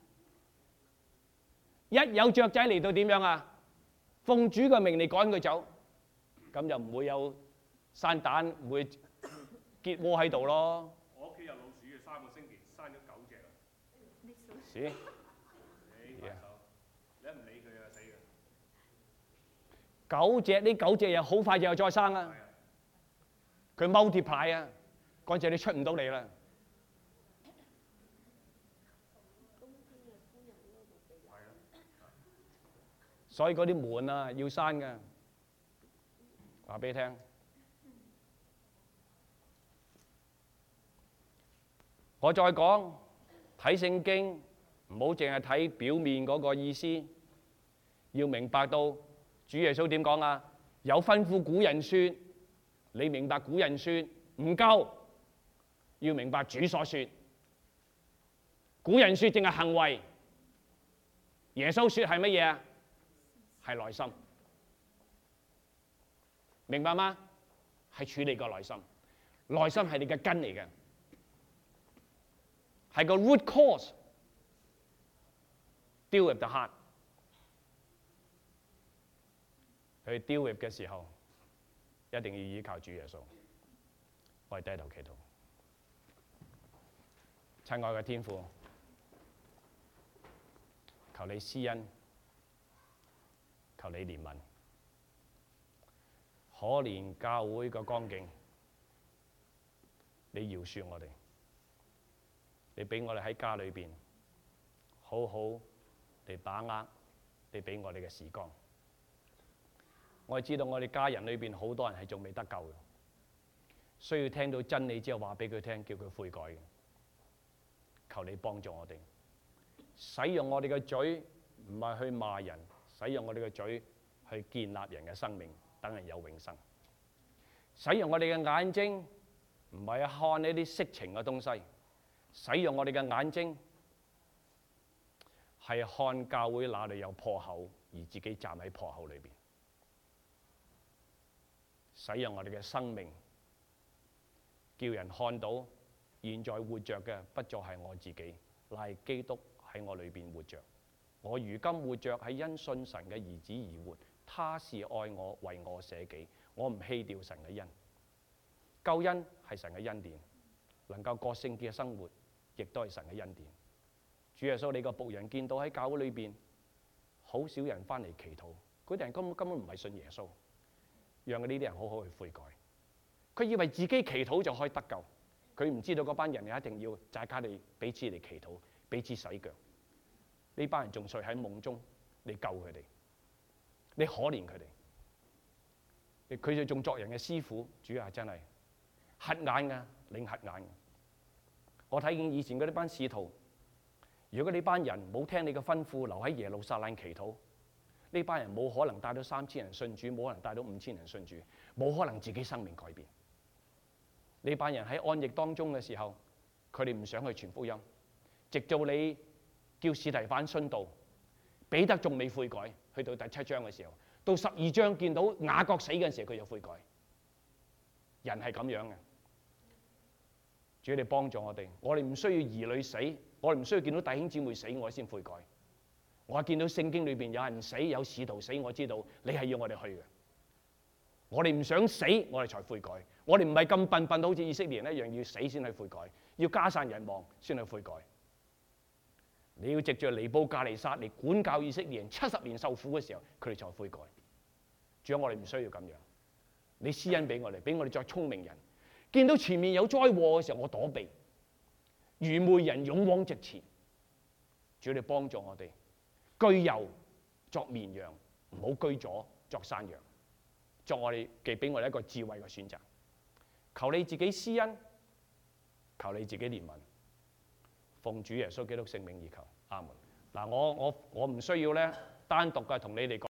一有雀仔嚟到點樣啊？奉主嘅命嚟趕佢走，咁就唔會有生蛋，唔會結窩喺度咯。 我屋企有老鼠嘅，三個星期生咗九隻啊！ 屎！ 你快手，你一唔理佢啊死嘅。 九隻呢九隻又好快就又再生啦。佢 multiply 啊，嗰隻你出唔到嚟啦。所以嗰啲門啊要閂嘅，話俾你聽。我再講睇聖經，唔好淨係睇表面嗰個意思，要明白到主耶穌點講啊？有吩咐古人說，你明白古人說唔夠，要明白主所說。古人說淨係行為，耶穌說係乜嘢啊？係內心，明白嗎？係處理個內心，內心係你嘅根嚟嘅。係個 root cause deal with the heart。去 deal with 嘅時候，一定要依靠主耶穌。我哋低頭祈禱，親愛嘅天父，求你施恩，求你憐憫，可憐教會嘅光景，你饒恕我哋。你俾我哋喺家裏邊好好地把握你俾我哋嘅時光。我哋知道我哋家人裏邊好多人係仲未得救嘅，需要聽到真理之後話俾佢聽，叫佢悔改嘅。 求你幫助我哋，使用我哋嘅嘴唔係去罵人，使用我哋嘅嘴去建立人嘅生命，等人有永生。使用我哋嘅眼睛唔係看呢啲色情嘅東西，使用我哋嘅眼睛係看教會哪裏有破口，而自己站喺破口裏邊。使用我哋嘅生命，叫人看到現在活着嘅不再係我自己，乃係基督喺我裏邊活着。我如今活着係因信神嘅兒子而活，他是愛我，為我捨己。我唔棄掉神嘅恩，救恩係神嘅恩典，能夠過聖潔嘅生活，亦都係神嘅恩典。主耶穌，你個僕人見到喺教會裏邊好少人翻嚟祈禱，嗰啲人根本根本唔係信耶穌，讓呢啲人好好去悔改。佢以為自己祈禱就可以得救，佢唔知道嗰班人一定要大家哋彼此嚟祈禱，彼此洗腳。呢班人仲睡喺夢中，你救佢哋，你可憐佢哋，佢哋仲作人嘅師傅。主啊，真係瞎眼㗎，領瞎眼㗎。我睇見以前嗰啲班使徒，如果呢班人冇聽你嘅吩咐，留喺耶路撒冷祈禱，呢班人冇可能帶到三千人信主，冇可能帶到五千人信主，冇可能自己生命改變。呢班人喺安逸當中嘅時候，佢哋唔想去傳福音，直到你叫司提反殉道，彼得仲未悔改，去到第七章嘅時候，到十二章見到雅各死嘅時候，佢就悔改。人係咁樣嘅，主你幫助我哋，我哋唔需要兒女死，我哋唔需要見到弟兄姊妹死，我先悔改。我見到聖經裏邊有人死，有使徒死，我知道你係要我哋去嘅。我哋唔想死，我哋才悔改。我哋唔係咁笨笨到好似以色列人一樣，要死先去悔改，要家散人亡先去悔改。你要藉著尼布甲尼撒嚟管教以色列人七十年受苦嘅時候，佢哋才悔改。主啊，我哋唔需要咁樣。你施恩俾我哋，俾我哋作聰明人。見到前面有災禍嘅時候，我躲避；愚昧人勇往直前。主你幫助我哋，居右作綿羊，唔好居左作山羊。作我哋嘅俾我哋一個智慧嘅選擇。求你自己施恩，求你自己憐憫。奉主耶穌基督聖名而求，阿門。嗱，我我我唔需要咧單獨嘅同你哋講。